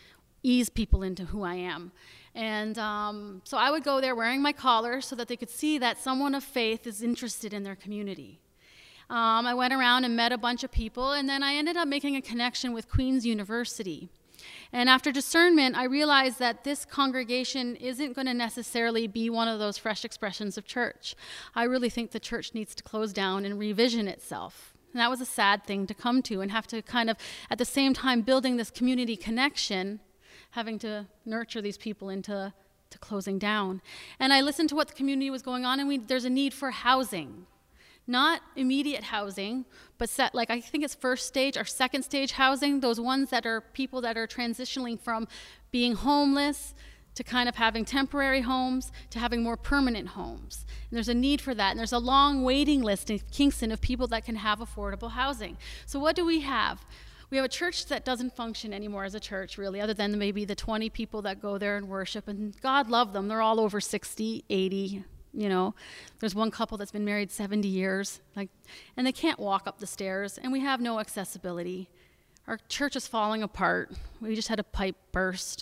ease people into who I am. And um, so I would go there wearing my collar so that they could see that someone of faith is interested in their community. Um, I went around and met a bunch of people, and then I ended up making a connection with Queen's University. And after discernment, I realized that this congregation isn't going to necessarily be one of those fresh expressions of church. I really think the church needs to close down and revision itself. And that was a sad thing to come to, and have to kind of, at the same time, building this community connection, having to nurture these people into to closing down. And I listened to what the community was going on, and we, there's a need for housing. Not immediate housing, but set, like I think it's first stage or second stage housing, those ones that are people that are transitioning from being homeless to kind of having temporary homes to having more permanent homes. And there's a need for that, and there's a long waiting list in Kingston of people that can have affordable housing. So what do we have? We have a church that doesn't function anymore as a church, really, other than maybe the twenty people that go there and worship, and God love them. They're all over sixty, eighty. You know, there's one couple that's been married seventy years, like, and they can't walk up the stairs, and we have no accessibility. Our church is falling apart. We just had a pipe burst.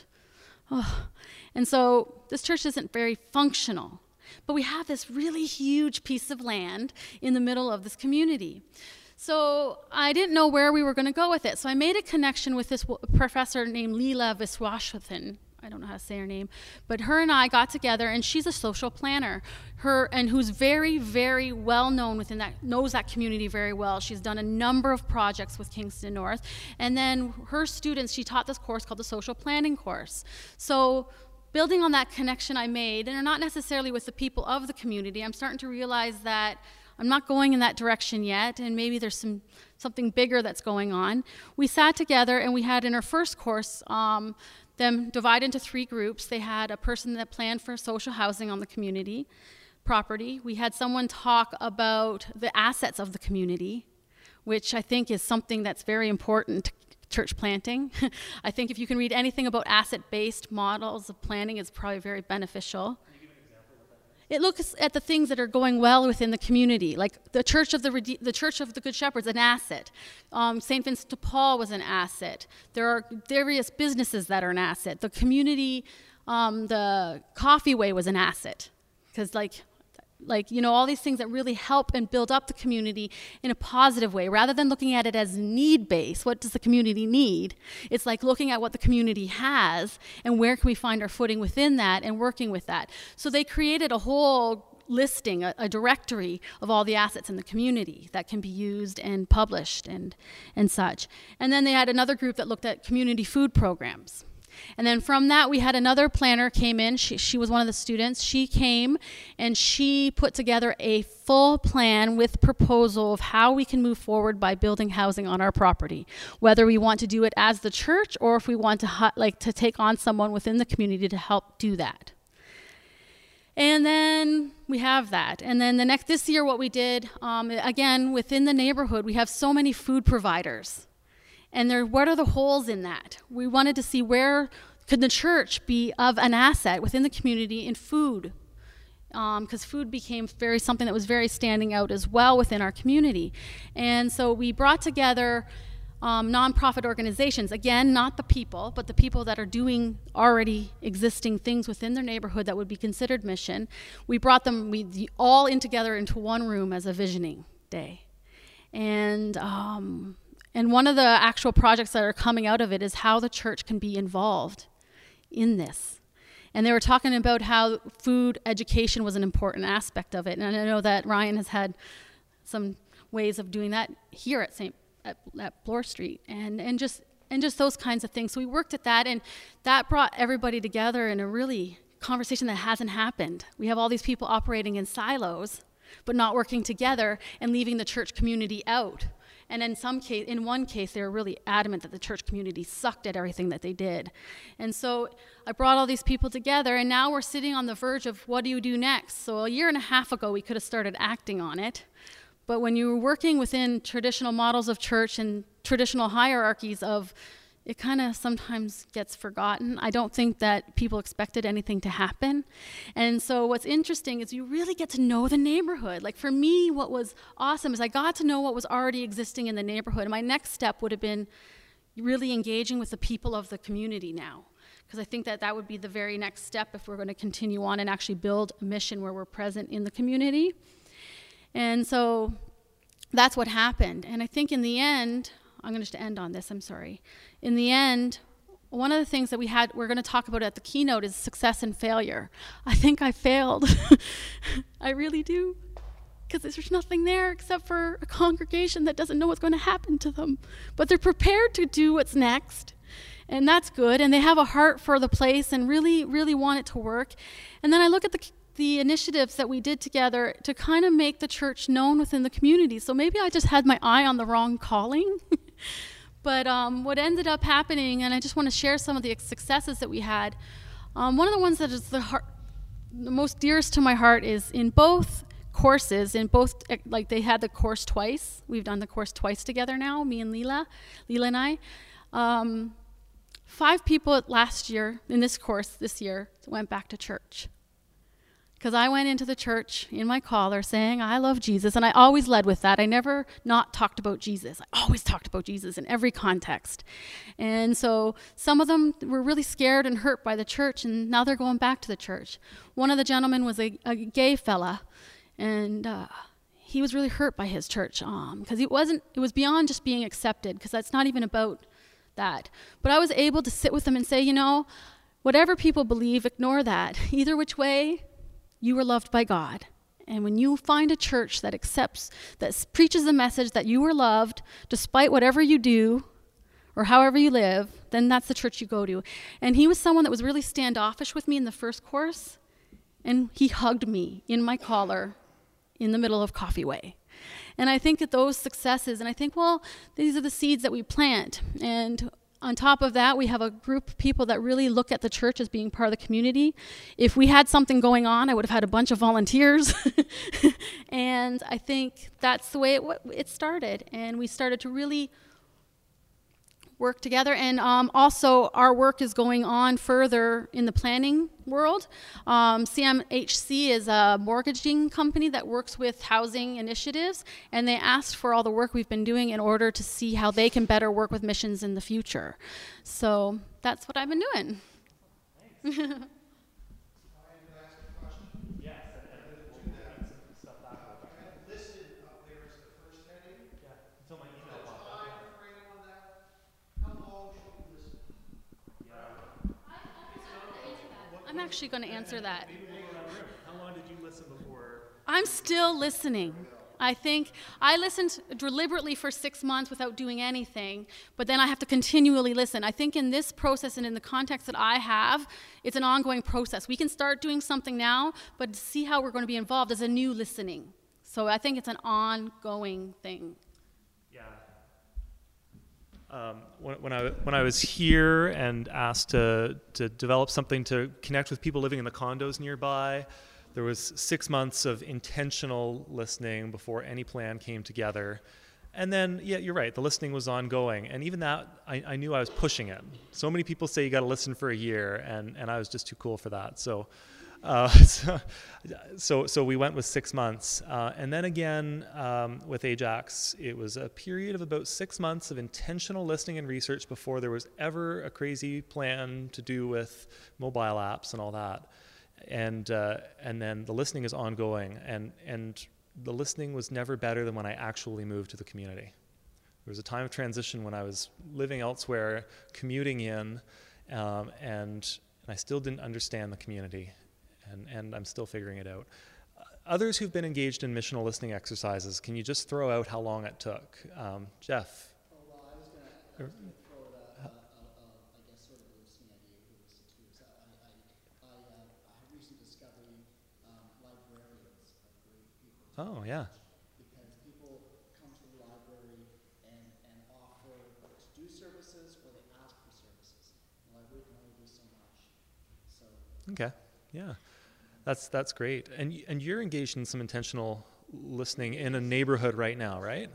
Oh. And so this church isn't very functional, but we have this really huge piece of land in the middle of this community. So I didn't know where we were going to go with it, so I made a connection with this w- professor named Leela Viswaswathan. I don't know how to say her name, but her and I got together, and she's a social planner, her and who's very, very well known within that, knows that community very well. She's done a number of projects with Kingston North, and then her students, she taught this course called the Social Planning course. So building on that connection I made, and not necessarily with the people of the community, I'm starting to realize that I'm not going in that direction yet, and maybe there's some something bigger that's going on. We sat together, and we had in our first course, um, them divide into three groups. They had a person that planned for social housing on the community property. We had someone talk about the assets of the community, which I think is something that's very important to church planting. I think if you can read anything about asset-based models of planning, it's probably very beneficial. It looks at the things that are going well within the community, like the Church of the Rede- the Church of the Good Shepherd is an asset. Um, Saint Vincent de Paul was an asset. There are various businesses that are an asset. The community, um, the Coffee Way was an asset, because like, like you know, all these things that really help and build up the community in a positive way, rather than looking at it as need-based. What does the community need? It's like looking at what the community has and where can we find our footing within that and working with that. So they created a whole listing, a, a directory of all the assets in the community that can be used and published and, and such. And then they had another group that looked at community food programs. And then from that, we had another planner came in. She, she was one of the students. She came and she put together a full plan with proposal of how we can move forward by building housing on our property, whether we want to do it as the church or if we want to hu- like to take on someone within the community to help do that. And then we have that. And then the next, this year what we did, um, again, within the neighborhood, we have so many food providers. And there, what are the holes in that? We wanted to see where could the church be of an asset within the community in food, because um, food became very something that was very standing out as well within our community. And so we brought together um, nonprofit organizations, again, not the people, but the people that are doing already existing things within their neighborhood that would be considered mission. We brought them we all in together into one room as a visioning day. And um, And one of the actual projects that are coming out of it is how the church can be involved in this. And they were talking about how food education was an important aspect of it. And I know that Ryan has had some ways of doing that here at Saint at, at Bloor Street, and and just and just those kinds of things. So we worked at that, and that brought everybody together in a really conversation that hasn't happened. We have all these people operating in silos, but not working together and leaving the church community out. And in some case, in one case, they were really adamant that the church community sucked at everything that they did. And so I brought all these people together, and now we're sitting on the verge of what do you do next? So a year and a half ago, we could have started acting on it. But when you're working within traditional models of church and traditional hierarchies of, it kind of sometimes gets forgotten. I don't think that people expected anything to happen. And so what's interesting is you really get to know the neighborhood. Like for me, what was awesome is I got to know what was already existing in the neighborhood. And my next step would have been really engaging with the people of the community now. Because I think that that would be the very next step if we're going to continue on and actually build a mission where we're present in the community. And so that's what happened. And I think in the end, I'm going to just end on this, I'm sorry. In the end, one of the things that we had, we're going to talk about at the keynote is success and failure. I think I failed. I really do. Because there's nothing there except for a congregation that doesn't know what's going to happen to them. But they're prepared to do what's next. And that's good. And they have a heart for the place and really, really want it to work. And then I look at the the initiatives that we did together to kind of make the church known within the community. So maybe I just had my eye on the wrong calling. But um, what ended up happening, and I just want to share some of the successes that we had, um, one of the ones that is the, heart, the most dearest to my heart is in both courses, in both, like they had the course twice. We've done the course twice together now, me and Leela, Leela and I. Um, five people last year, in this course this year, went back to church. Because I went into the church in my collar saying, I love Jesus, and I always led with that. I never not talked about Jesus. I always talked about Jesus in every context. And so some of them were really scared and hurt by the church, and now they're going back to the church. One of the gentlemen was a, a gay fella, and uh, he was really hurt by his church um, because it wasn't, it was beyond just being accepted, because that's not even about that. But I was able to sit with him and say, you know, whatever people believe, ignore that. Either which way, you were loved by God. And when you find a church that accepts, that preaches the message that you were loved despite whatever you do or however you live, then that's the church you go to. And he was someone that was really standoffish with me in the first course, and he hugged me in my collar in the middle of Coffee Way. And I think that those successes, and I think, well, these are the seeds that we plant. And on top of that, we have a group of people that really look at the church as being part of the community. If we had something going on, I would have had a bunch of volunteers. And I think that's the way it, w- it started. And we started to really work together. And um, also, our work is going on further in the planning world. Um, C M H C is a mortgaging company that works with housing initiatives, and they asked for all the work we've been doing in order to see how they can better work with missions in the future. So that's what I've been doing. I'm actually going to answer that. How long did you listen before? I'm still listening. I think I listened deliberately for six months without doing anything, but then I have to continually listen. I think in this process and in the context that I have, it's an ongoing process. We can start doing something now, but to see how we're going to be involved is a new listening. So I think it's an ongoing thing. Yeah. Um, when, when I when I was here and asked to to develop something to connect with people living in the condos nearby, there was six months of intentional listening before any plan came together. And then, yeah, you're right, the listening was ongoing. And even that, I, I knew I was pushing it. So many people say you got to listen for a year, and, and I was just too cool for that. So uh, so, so, so we went with six months. Uh, and then again, um, with Ajax, it was a period of about six months of intentional listening and research before there was ever a crazy plan to do with mobile apps and all that. And uh, and then the listening is ongoing, and and the listening was never better than when I actually moved to the community. There was a time of transition when I was living elsewhere, commuting in, um, and, and I still didn't understand the community, and, and I'm still figuring it out. Uh, others who've been engaged in missional listening exercises, can you just throw out how long it took? Um, Jeff? Oh, well, I was going to throw it out, uh, uh, uh, I guess, sort of a listening idea for this too. So I, I, I, uh, I have recently discovered um, librarians are great people. Oh, yeah. Because people come to the library and, and offer to do services, or they ask for services. The library can only do so much. So. Okay, yeah. That's that's great. And y- and you're engaged in some intentional listening in a neighborhood right now, right?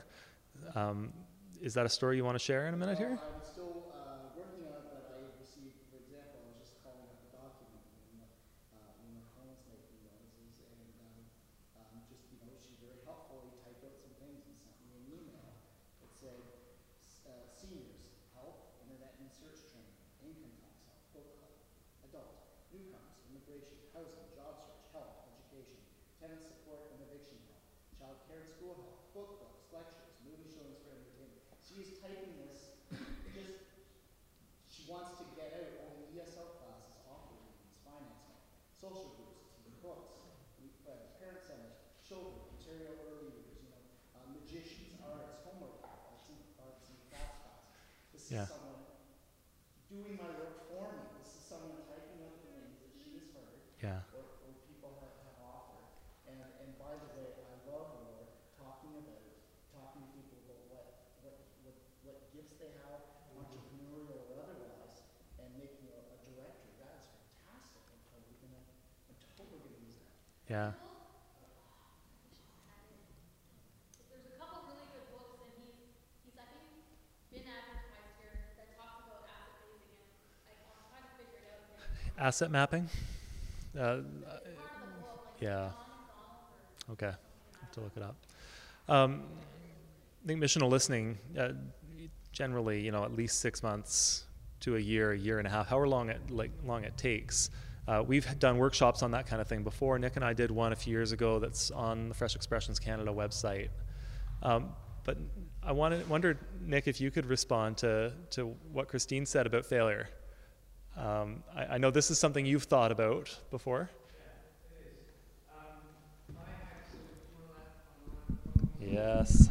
Um, is that a story you want to share in a minute here? Uh, I'm still uh, working on it, but I received, for example, I was just calling up a document when the, uh, when the phone's making noises, and um, um, just, you know, she's very helpful. He typed out some things and sent me an email that said, uh, seniors, help, internet and search training, income tax help, book club, adult, newcomers, immigration, housing, job search, health, education, tenant support and eviction help, child care and school help, book clubs, lectures, movie showings for entertainment. She's typing this, just, she wants to get out all the E S L classes, operating meetings, finance help, social groups, books, uh, parent centers, children, Ontario early years, you know, uh, magicians, artists, homework, arts and, arts and crafts classes. This Yeah. is someone doing my work for me. This is someone typing out the names that she has heard. Yeah. Or, or people have, have offered. And, and by the way, I love Laura talking about, talking to people about what, what, what, what gifts they have, entrepreneurial or otherwise, and making a, a directory. That is fantastic. I'm totally gonna, I'm totally gonna use that. Yeah. There's a couple really good books, and he's, he's I think, been advertised here that talks about asset basing, and like, I'm trying to figure it out. Again. Asset mapping? Uh, It's part of the book, like yeah. John McDonald or Okay. I have to look it up. Um, I think missional listening, uh, generally, you know, at least six months to a year, a year and a half, however long it like long it takes. Uh, we've done workshops on that kind of thing before. Nick and I did one a few years ago that's on the Fresh Expressions Canada website. Um, but I wanted, wondered, Nick, if you could respond to, to what Christine said about failure. Um, I, I know this is something you've thought about before. Yes.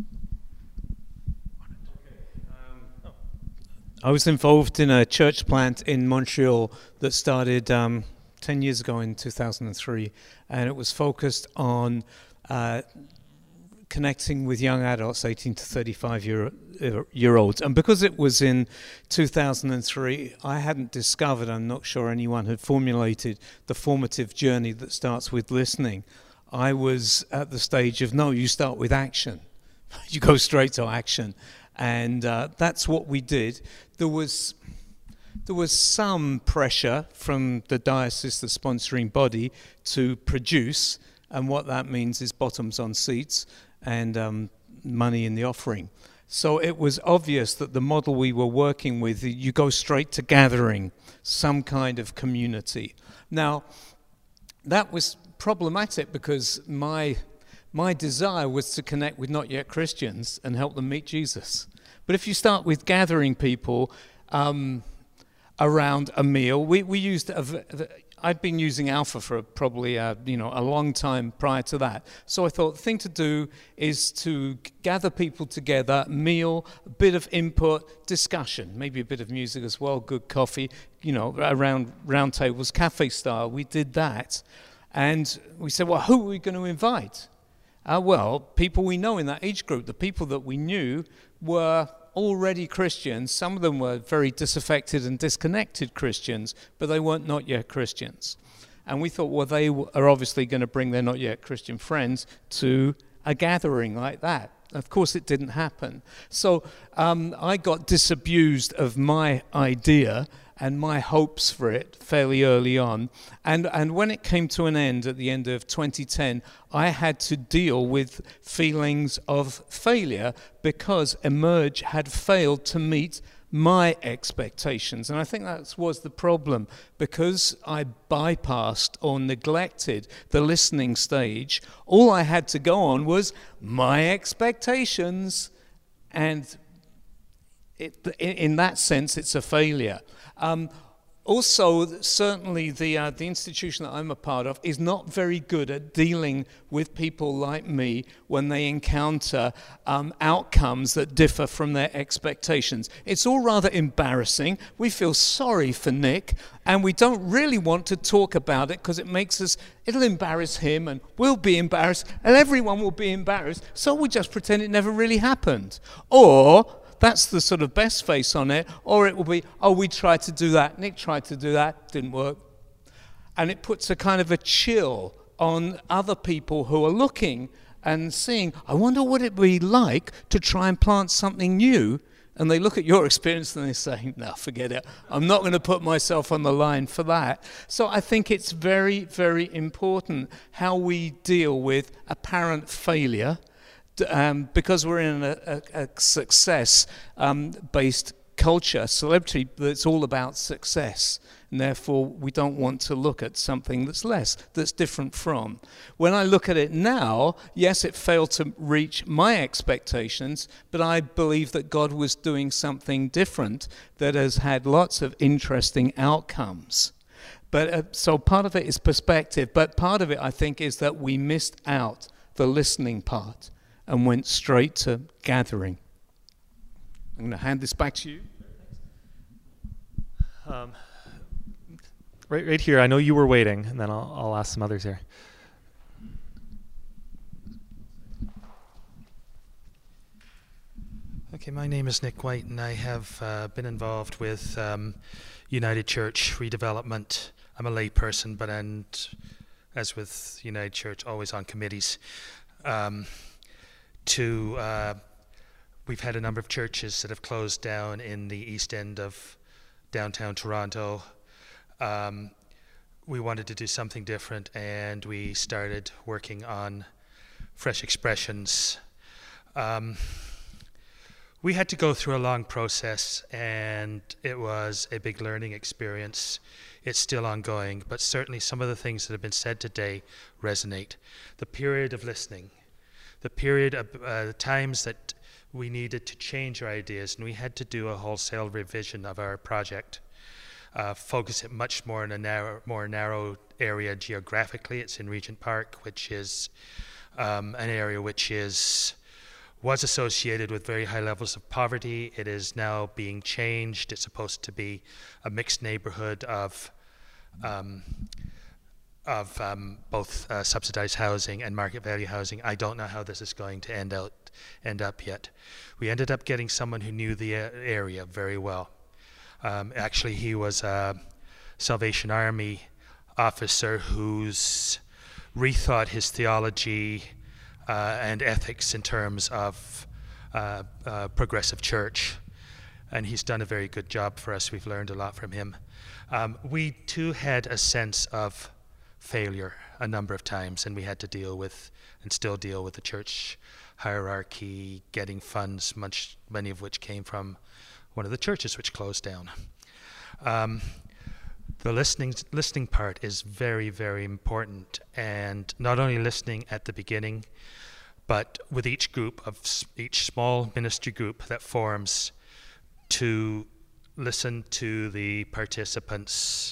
I was involved in a church plant in Montreal that started um, ten years ago in two thousand three, and it was focused on uh, connecting with young adults, eighteen to thirty-five year, year olds. And because it was in two thousand three, I hadn't discovered, I'm not sure anyone had formulated the formative journey that starts with listening. I was at the stage of, no, you start with action. You go straight to action. And uh, that's what we did. There was there was some pressure from the diocese, the sponsoring body, to produce, and what that means is bottoms on seats and um, money in the offering. So it was obvious that the model we were working with, you go straight to gathering, some kind of community. Now, that was problematic because my my desire was to connect with not yet Christians and help them meet Jesus. But if you start with gathering people um, around a meal, we, we used a, I'd been using Alpha for probably a, you know a long time prior to that. So I thought the thing to do is to gather people together, meal, a bit of input, discussion, maybe a bit of music as well, good coffee, you know, around round tables, cafe style. We did that, and we said, well, who are we going to invite? Uh, well, people we know in that age group. The people that we knew were already Christians. Some of them were very disaffected and disconnected Christians, but they weren't not yet Christians. And we thought, well, they are obviously going to bring their not yet Christian friends to a gathering like that. Of course, it didn't happen. So um, I got disabused of my idea and my hopes for it fairly early on. And and when it came to an end at the end of twenty ten, I had to deal with feelings of failure because Emerge had failed to meet my expectations. And I think that was the problem. Because I bypassed or neglected the listening stage, all I had to go on was my expectations. And it, in that sense, it's a failure. Um, also, certainly the uh, the institution that I'm a part of is not very good at dealing with people like me when they encounter um, outcomes that differ from their expectations. It's all rather embarrassing. We feel sorry for Nick, and we don't really want to talk about it because it makes us, it'll embarrass him, and we'll be embarrassed, and everyone will be embarrassed, so we just pretend it never really happened. Or that's the sort of best face on it. Or it will be, oh, we tried to do that. Nick tried to do that. Didn't work. And it puts a kind of a chill on other people who are looking and seeing, I wonder what it would be like to try and plant something new. And they look at your experience and they say, no, forget it. I'm not going to put myself on the line for that. So I think it's very, very important how we deal with apparent failure. Um, because we're in a, a, a success-based um, culture, celebrity, that's all about success. And therefore, we don't want to look at something that's less, that's different from. When I look at it now, yes, it failed to reach my expectations, but I believe that God was doing something different that has had lots of interesting outcomes. But uh, so part of it is perspective, but part of it, I think, is that we missed out the listening part and went straight to gathering. I'm going to hand this back to you. Um, right, right here. I know you were waiting, and then I'll, I'll ask some others here. Okay, my name is Nick White, and I have uh, been involved with um, United Church redevelopment. I'm a lay person, but and as with United Church, always on committees. Um, to uh, we've had a number of churches that have closed down in the east end of downtown Toronto. Um, we wanted to do something different, and we started working on Fresh Expressions. Um, we had to go through a long process, and it was a big learning experience. It's still ongoing, but certainly some of the things that have been said today resonate. The period of listening, the period of uh, times that we needed to change our ideas, and we had to do a wholesale revision of our project, uh, focus it much more in a narrow, more narrow area geographically. It's in Regent Park, which is um, an area which is was associated with very high levels of poverty. It is now being changed. It's supposed to be a mixed neighborhood of um, of um, both uh, subsidized housing and market value housing. I don't know how this is going to end out, end up yet. We ended up getting someone who knew the uh, area very well. Um, actually, he was a Salvation Army officer who's rethought his theology uh, and ethics in terms of uh, uh, progressive church. And he's done a very good job for us. We've learned a lot from him. Um, we too had a sense of failure a number of times, and we had to deal with and still deal with the church hierarchy, getting funds, much many of which came from one of the churches which closed down. Um, the listening listening part is very, very important, and not only listening at the beginning, but with each group of each small ministry group that forms, to listen to the participants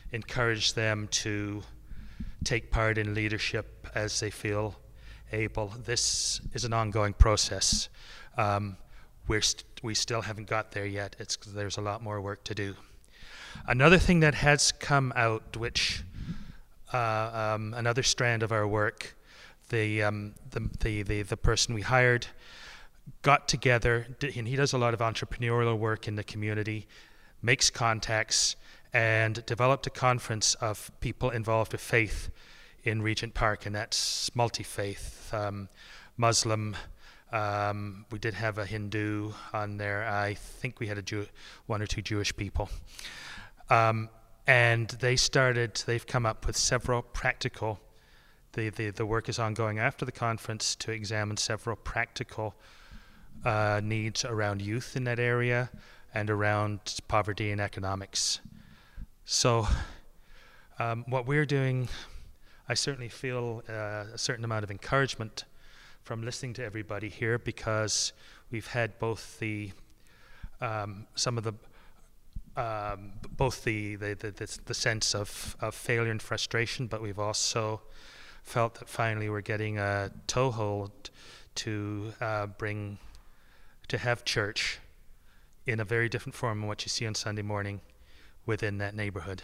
encourage them to take part in leadership as they feel able. This is an ongoing process. Um, we're st- we still haven't got there yet. It's, there's a lot more work to do. Another thing that has come out, which uh, um, another strand of our work, the, um, the, the, the, the person we hired got together, and he does a lot of entrepreneurial work in the community, makes contacts, and developed a conference of people involved with faith in Regent Park, and that's multi-faith, um, Muslim. Um, we did have a Hindu on there. I think we had a Jew, one or two Jewish people. Um, and they started, they've come up with several practical, the, the, the work is ongoing after the conference to examine several practical uh, needs around youth in that area and around poverty and economics. So um, what we're doing, I certainly feel uh, a certain amount of encouragement from listening to everybody here, because we've had both the um, some of the um, both the the, the the the sense of, of failure and frustration, but we've also felt that finally we're getting a toehold to uh, bring to have church in a very different form than what you see on Sunday morning within that neighborhood.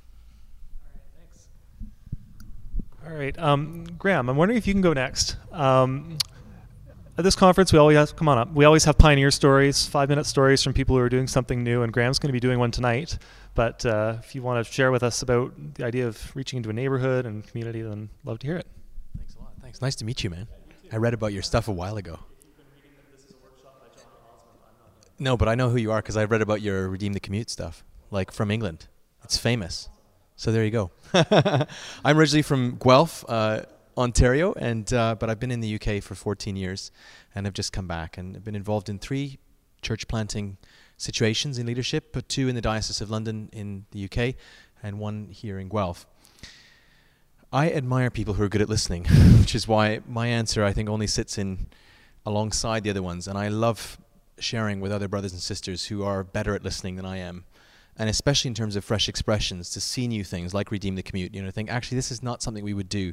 All right, um, Graham, I'm wondering if you can go next. Um, at this conference, we always have, come on up. We always have pioneer stories, five-minute stories from people who are doing something new, and Graham's going to be doing one tonight. But uh, if you want to share with us about the idea of reaching into a neighborhood and community, then love to hear it. Thanks a lot. Thanks. Nice to meet you, man. I read about your stuff a while ago. No, but I know who you are because I read about your Redeem the Commute stuff, like from England. It's famous. So there you go. I'm originally from Guelph, uh, Ontario, and uh, but I've been in the U K for fourteen years, and I've just come back, and I've been involved in three church planting situations in leadership, but two in the Diocese of London in the U K, and one here in Guelph. I admire people who are good at listening, which is why my answer, I think, only sits in alongside the other ones, and I love sharing with other brothers and sisters who are better at listening than I am. And especially in terms of fresh expressions, to see new things like Redeem the Commute, you know, think actually this is not something we would do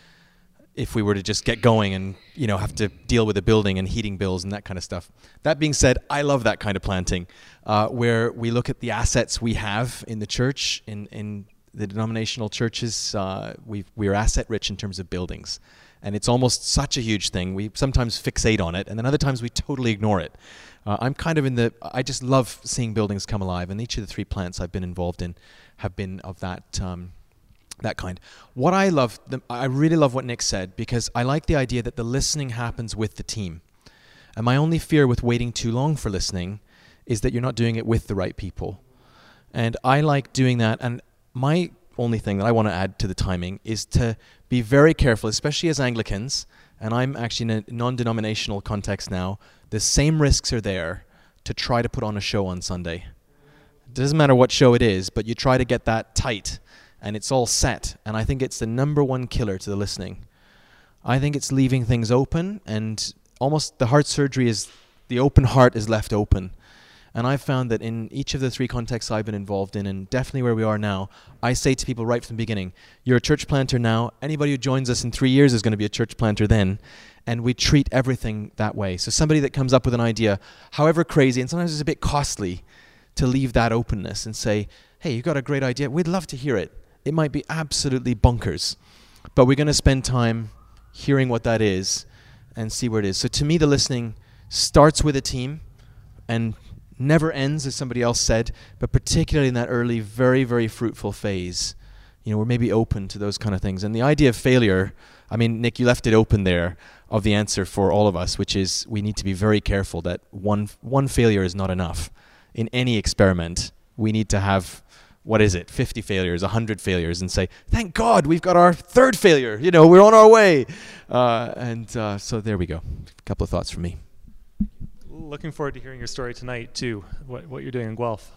if we were to just get going and, you know, have to deal with the building and heating bills and that kind of stuff. That being said, I love that kind of planting, uh, where we look at the assets we have in the church, in, in the denominational churches. Uh, we we're asset rich in terms of buildings. And it's almost such a huge thing. We sometimes fixate on it, and then other times we totally ignore it. Uh, I'm kind of in the, I just love seeing buildings come alive, and each of the three plants I've been involved in have been of that um, that kind. What I love, the, I really love what Nick said, because I like the idea that the listening happens with the team. And my only fear with waiting too long for listening is that you're not doing it with the right people. And I like doing that, and my only thing that I want to add to the timing is to be very careful, especially as Anglicans, and I'm actually in a non-denominational context now, the same risks are there to try to put on a show on Sunday. It doesn't matter what show it is, but you try to get that tight, and it's all set, and I think it's the number one killer to the listening. I think it's leaving things open, and almost the heart surgery is, the open heart is left open. And I've found that in each of the three contexts I've been involved in, and definitely where we are now, I say to people right from the beginning, you're a church planter now. Anybody who joins us in three years is going to be a church planter then. And we treat everything that way. So somebody that comes up with an idea, however crazy, and sometimes it's a bit costly, to leave that openness and say, hey, you've got a great idea. We'd love to hear it. It might be absolutely bonkers, but we're going to spend time hearing what that is and see where it is. So to me, the listening starts with a team and never ends, as somebody else said, but particularly in that early, very, very fruitful phase, you know, we're maybe open to those kind of things. And the idea of failure, I mean, Nick, you left it open there of the answer for all of us, which is we need to be very careful that one one failure is not enough. In any experiment, we need to have, what is it, fifty failures, one hundred failures, and say, thank God we've got our third failure. You know, we're on our way. Uh, and uh, so there we go. A couple of thoughts from me. Looking forward to hearing your story tonight, too, what, what you're doing in Guelph.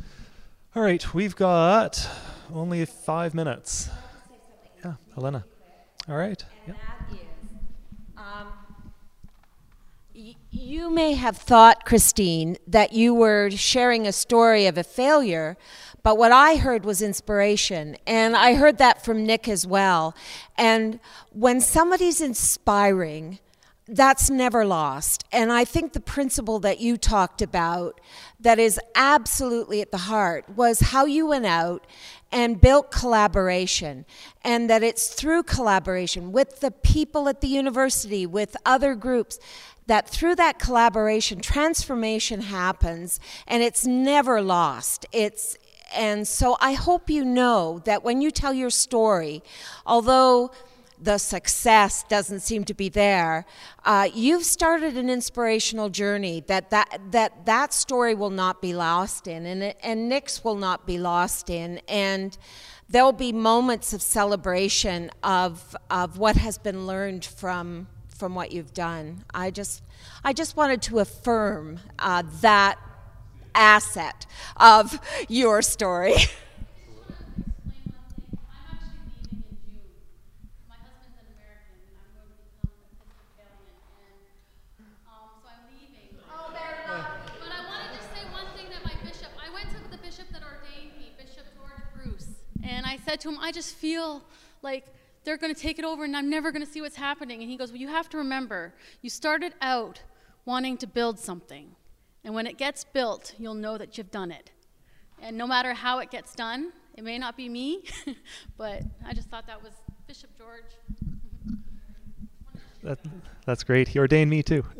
All right, we've got only five minutes. Yeah, Elena. All right. And yeah. that is, um, y- you may have thought, Christine, that you were sharing a story of a failure, But what I heard was inspiration, and I heard that from Nick as well. And when somebody's inspiring, that's never lost. And I think the principle that you talked about that is absolutely at the heart was how you went out and built collaboration, and that it's through collaboration with the people at the university, with other groups, that through that collaboration, transformation happens, and it's never lost. It's And so I hope you know that when you tell your story, although the success doesn't seem to be there, uh, you've started an inspirational journey that that, that that story will not be lost in, and, it, and Nick's will not be lost in, and there'll be moments of celebration of, of what has been learned from, from what you've done. I just, I just wanted to affirm uh, that asset of your story. And I said to him, I just feel like they're going to take it over and I'm never going to see what's happening. And he goes, well, you have to remember, you started out wanting to build something. And when it gets built, you'll know that you've done it. And no matter how it gets done, it may not be me, but I just thought that was Bishop George. That, that's great. He ordained me too.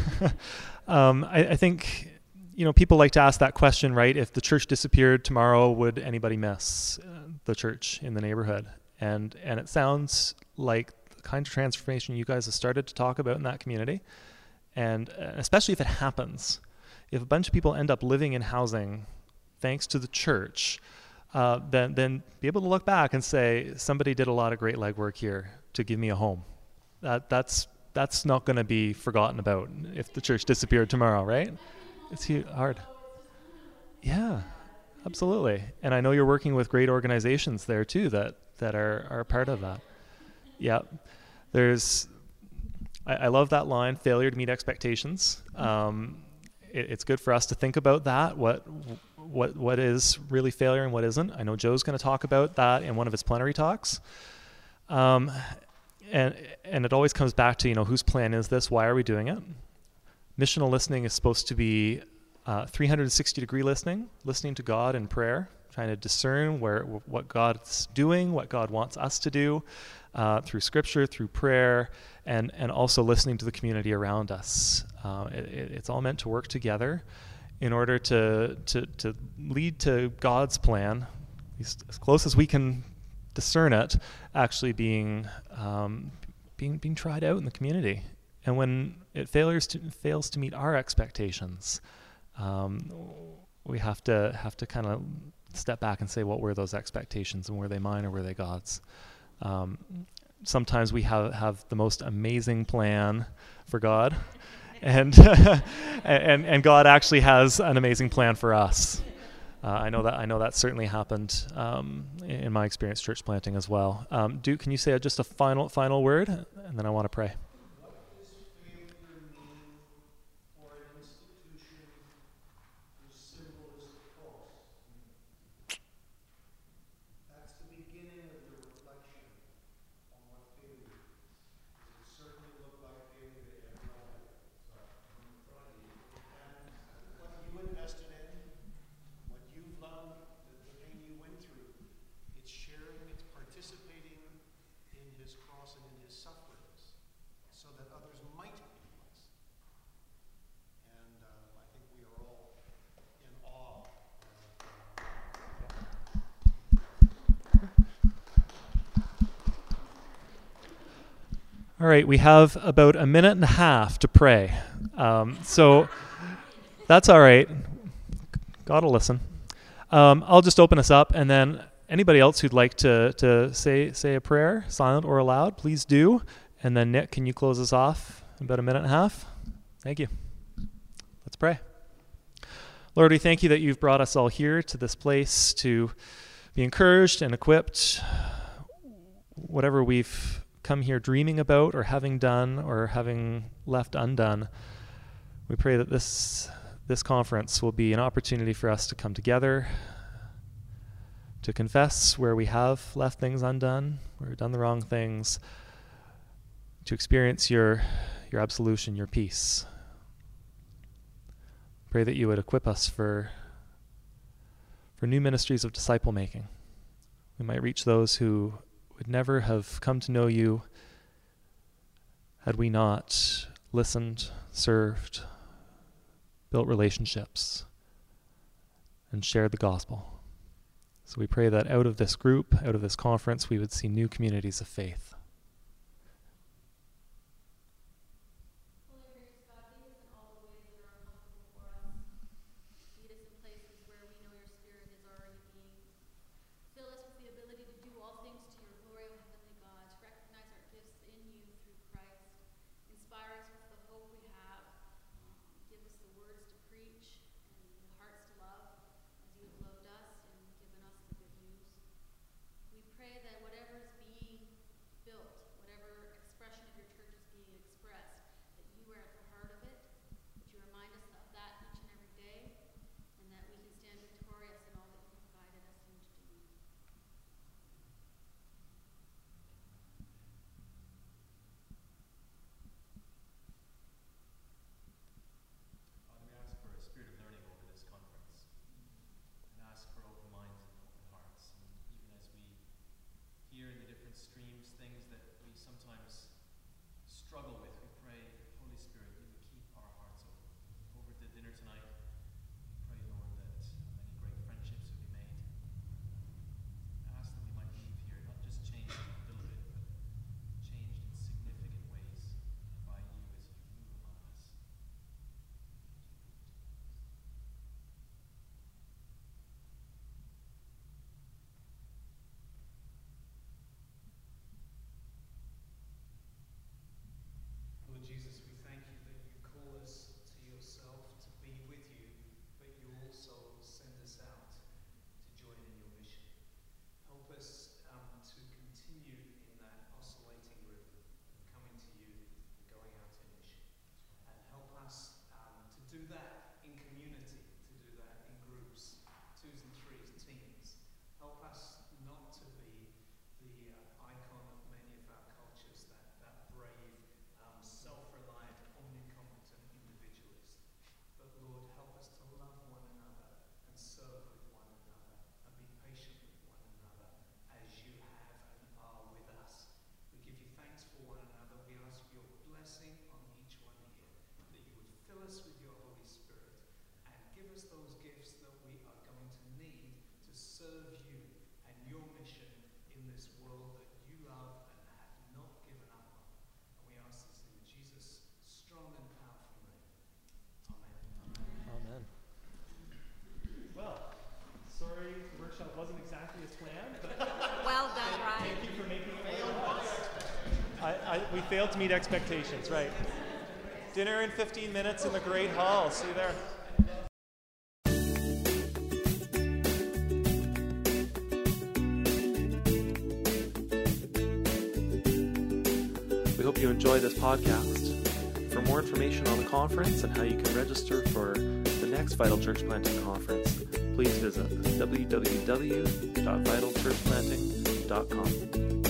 um, I, I think, you know, people like to ask that question, right? If the church disappeared tomorrow, would anybody miss uh, the church in the neighborhood? And and it sounds like the kind of transformation you guys have started to talk about in that community. And uh, especially if it happens, if a bunch of people end up living in housing thanks to the church, uh, then then be able to look back and say, somebody did a lot of great legwork here to give me a home. That that's that's not going to be forgotten about if the church disappeared tomorrow, right? It's hard. Yeah, absolutely. And I know you're working with great organizations there too that that are are part of that. Yeah, there's. I, I love that line, failure to meet expectations. Um, it, it's good for us to think about that. What what what is really failure and what isn't? I know Joe's going to talk about that in one of his plenary talks. Um, and and it always comes back to, you know, whose plan is this? Why are we doing it? Missional listening is supposed to be uh, three hundred sixty degree listening, listening to God in prayer, trying to discern where what God's doing, what God wants us to do uh, through Scripture, through prayer, and and also listening to the community around us. Uh, it, it's all meant to work together in order to to to lead to God's plan, as close as we can discern it, actually being um, being being tried out in the community. And when it fails to fails to meet our expectations, um, we have to have to kind of step back and say, what were those expectations, and were they mine or were they God's? Um, sometimes we have have the most amazing plan for God, and and and God actually has an amazing plan for us. Uh, I know that I know that certainly happened um, in my experience church planting as well. Um, Duke, can you say just a final final word, and then I want to pray. All right, we have about a minute and a half to pray. Um, so that's all right. God will listen. Um, I'll just open us up, and then anybody else who'd like to, to say say a prayer, silent or aloud, please do. And then Nick, can you close us off in about a minute and a half? Thank you. Let's pray. Lord, we thank you that you've brought us all here to this place to be encouraged and equipped. Whatever we've come here dreaming about or having done or having left undone, we pray that this this conference will be an opportunity for us to come together, to confess where we have left things undone, where we've done the wrong things, to experience your, your absolution, your peace. Pray that you would equip us for, for new ministries of disciple making. We might reach those who would never have come to know you had we not listened, served, built relationships, and shared the gospel. So we pray that out of this group, out of this conference, we would see new communities of faith. We failed to meet expectations, right. Dinner in fifteen minutes in the Great Hall. See you there. We hope you enjoy this podcast. For more information on the conference and how you can register for the next Vital Church Planting Conference, please visit w w w dot vital church planting dot com.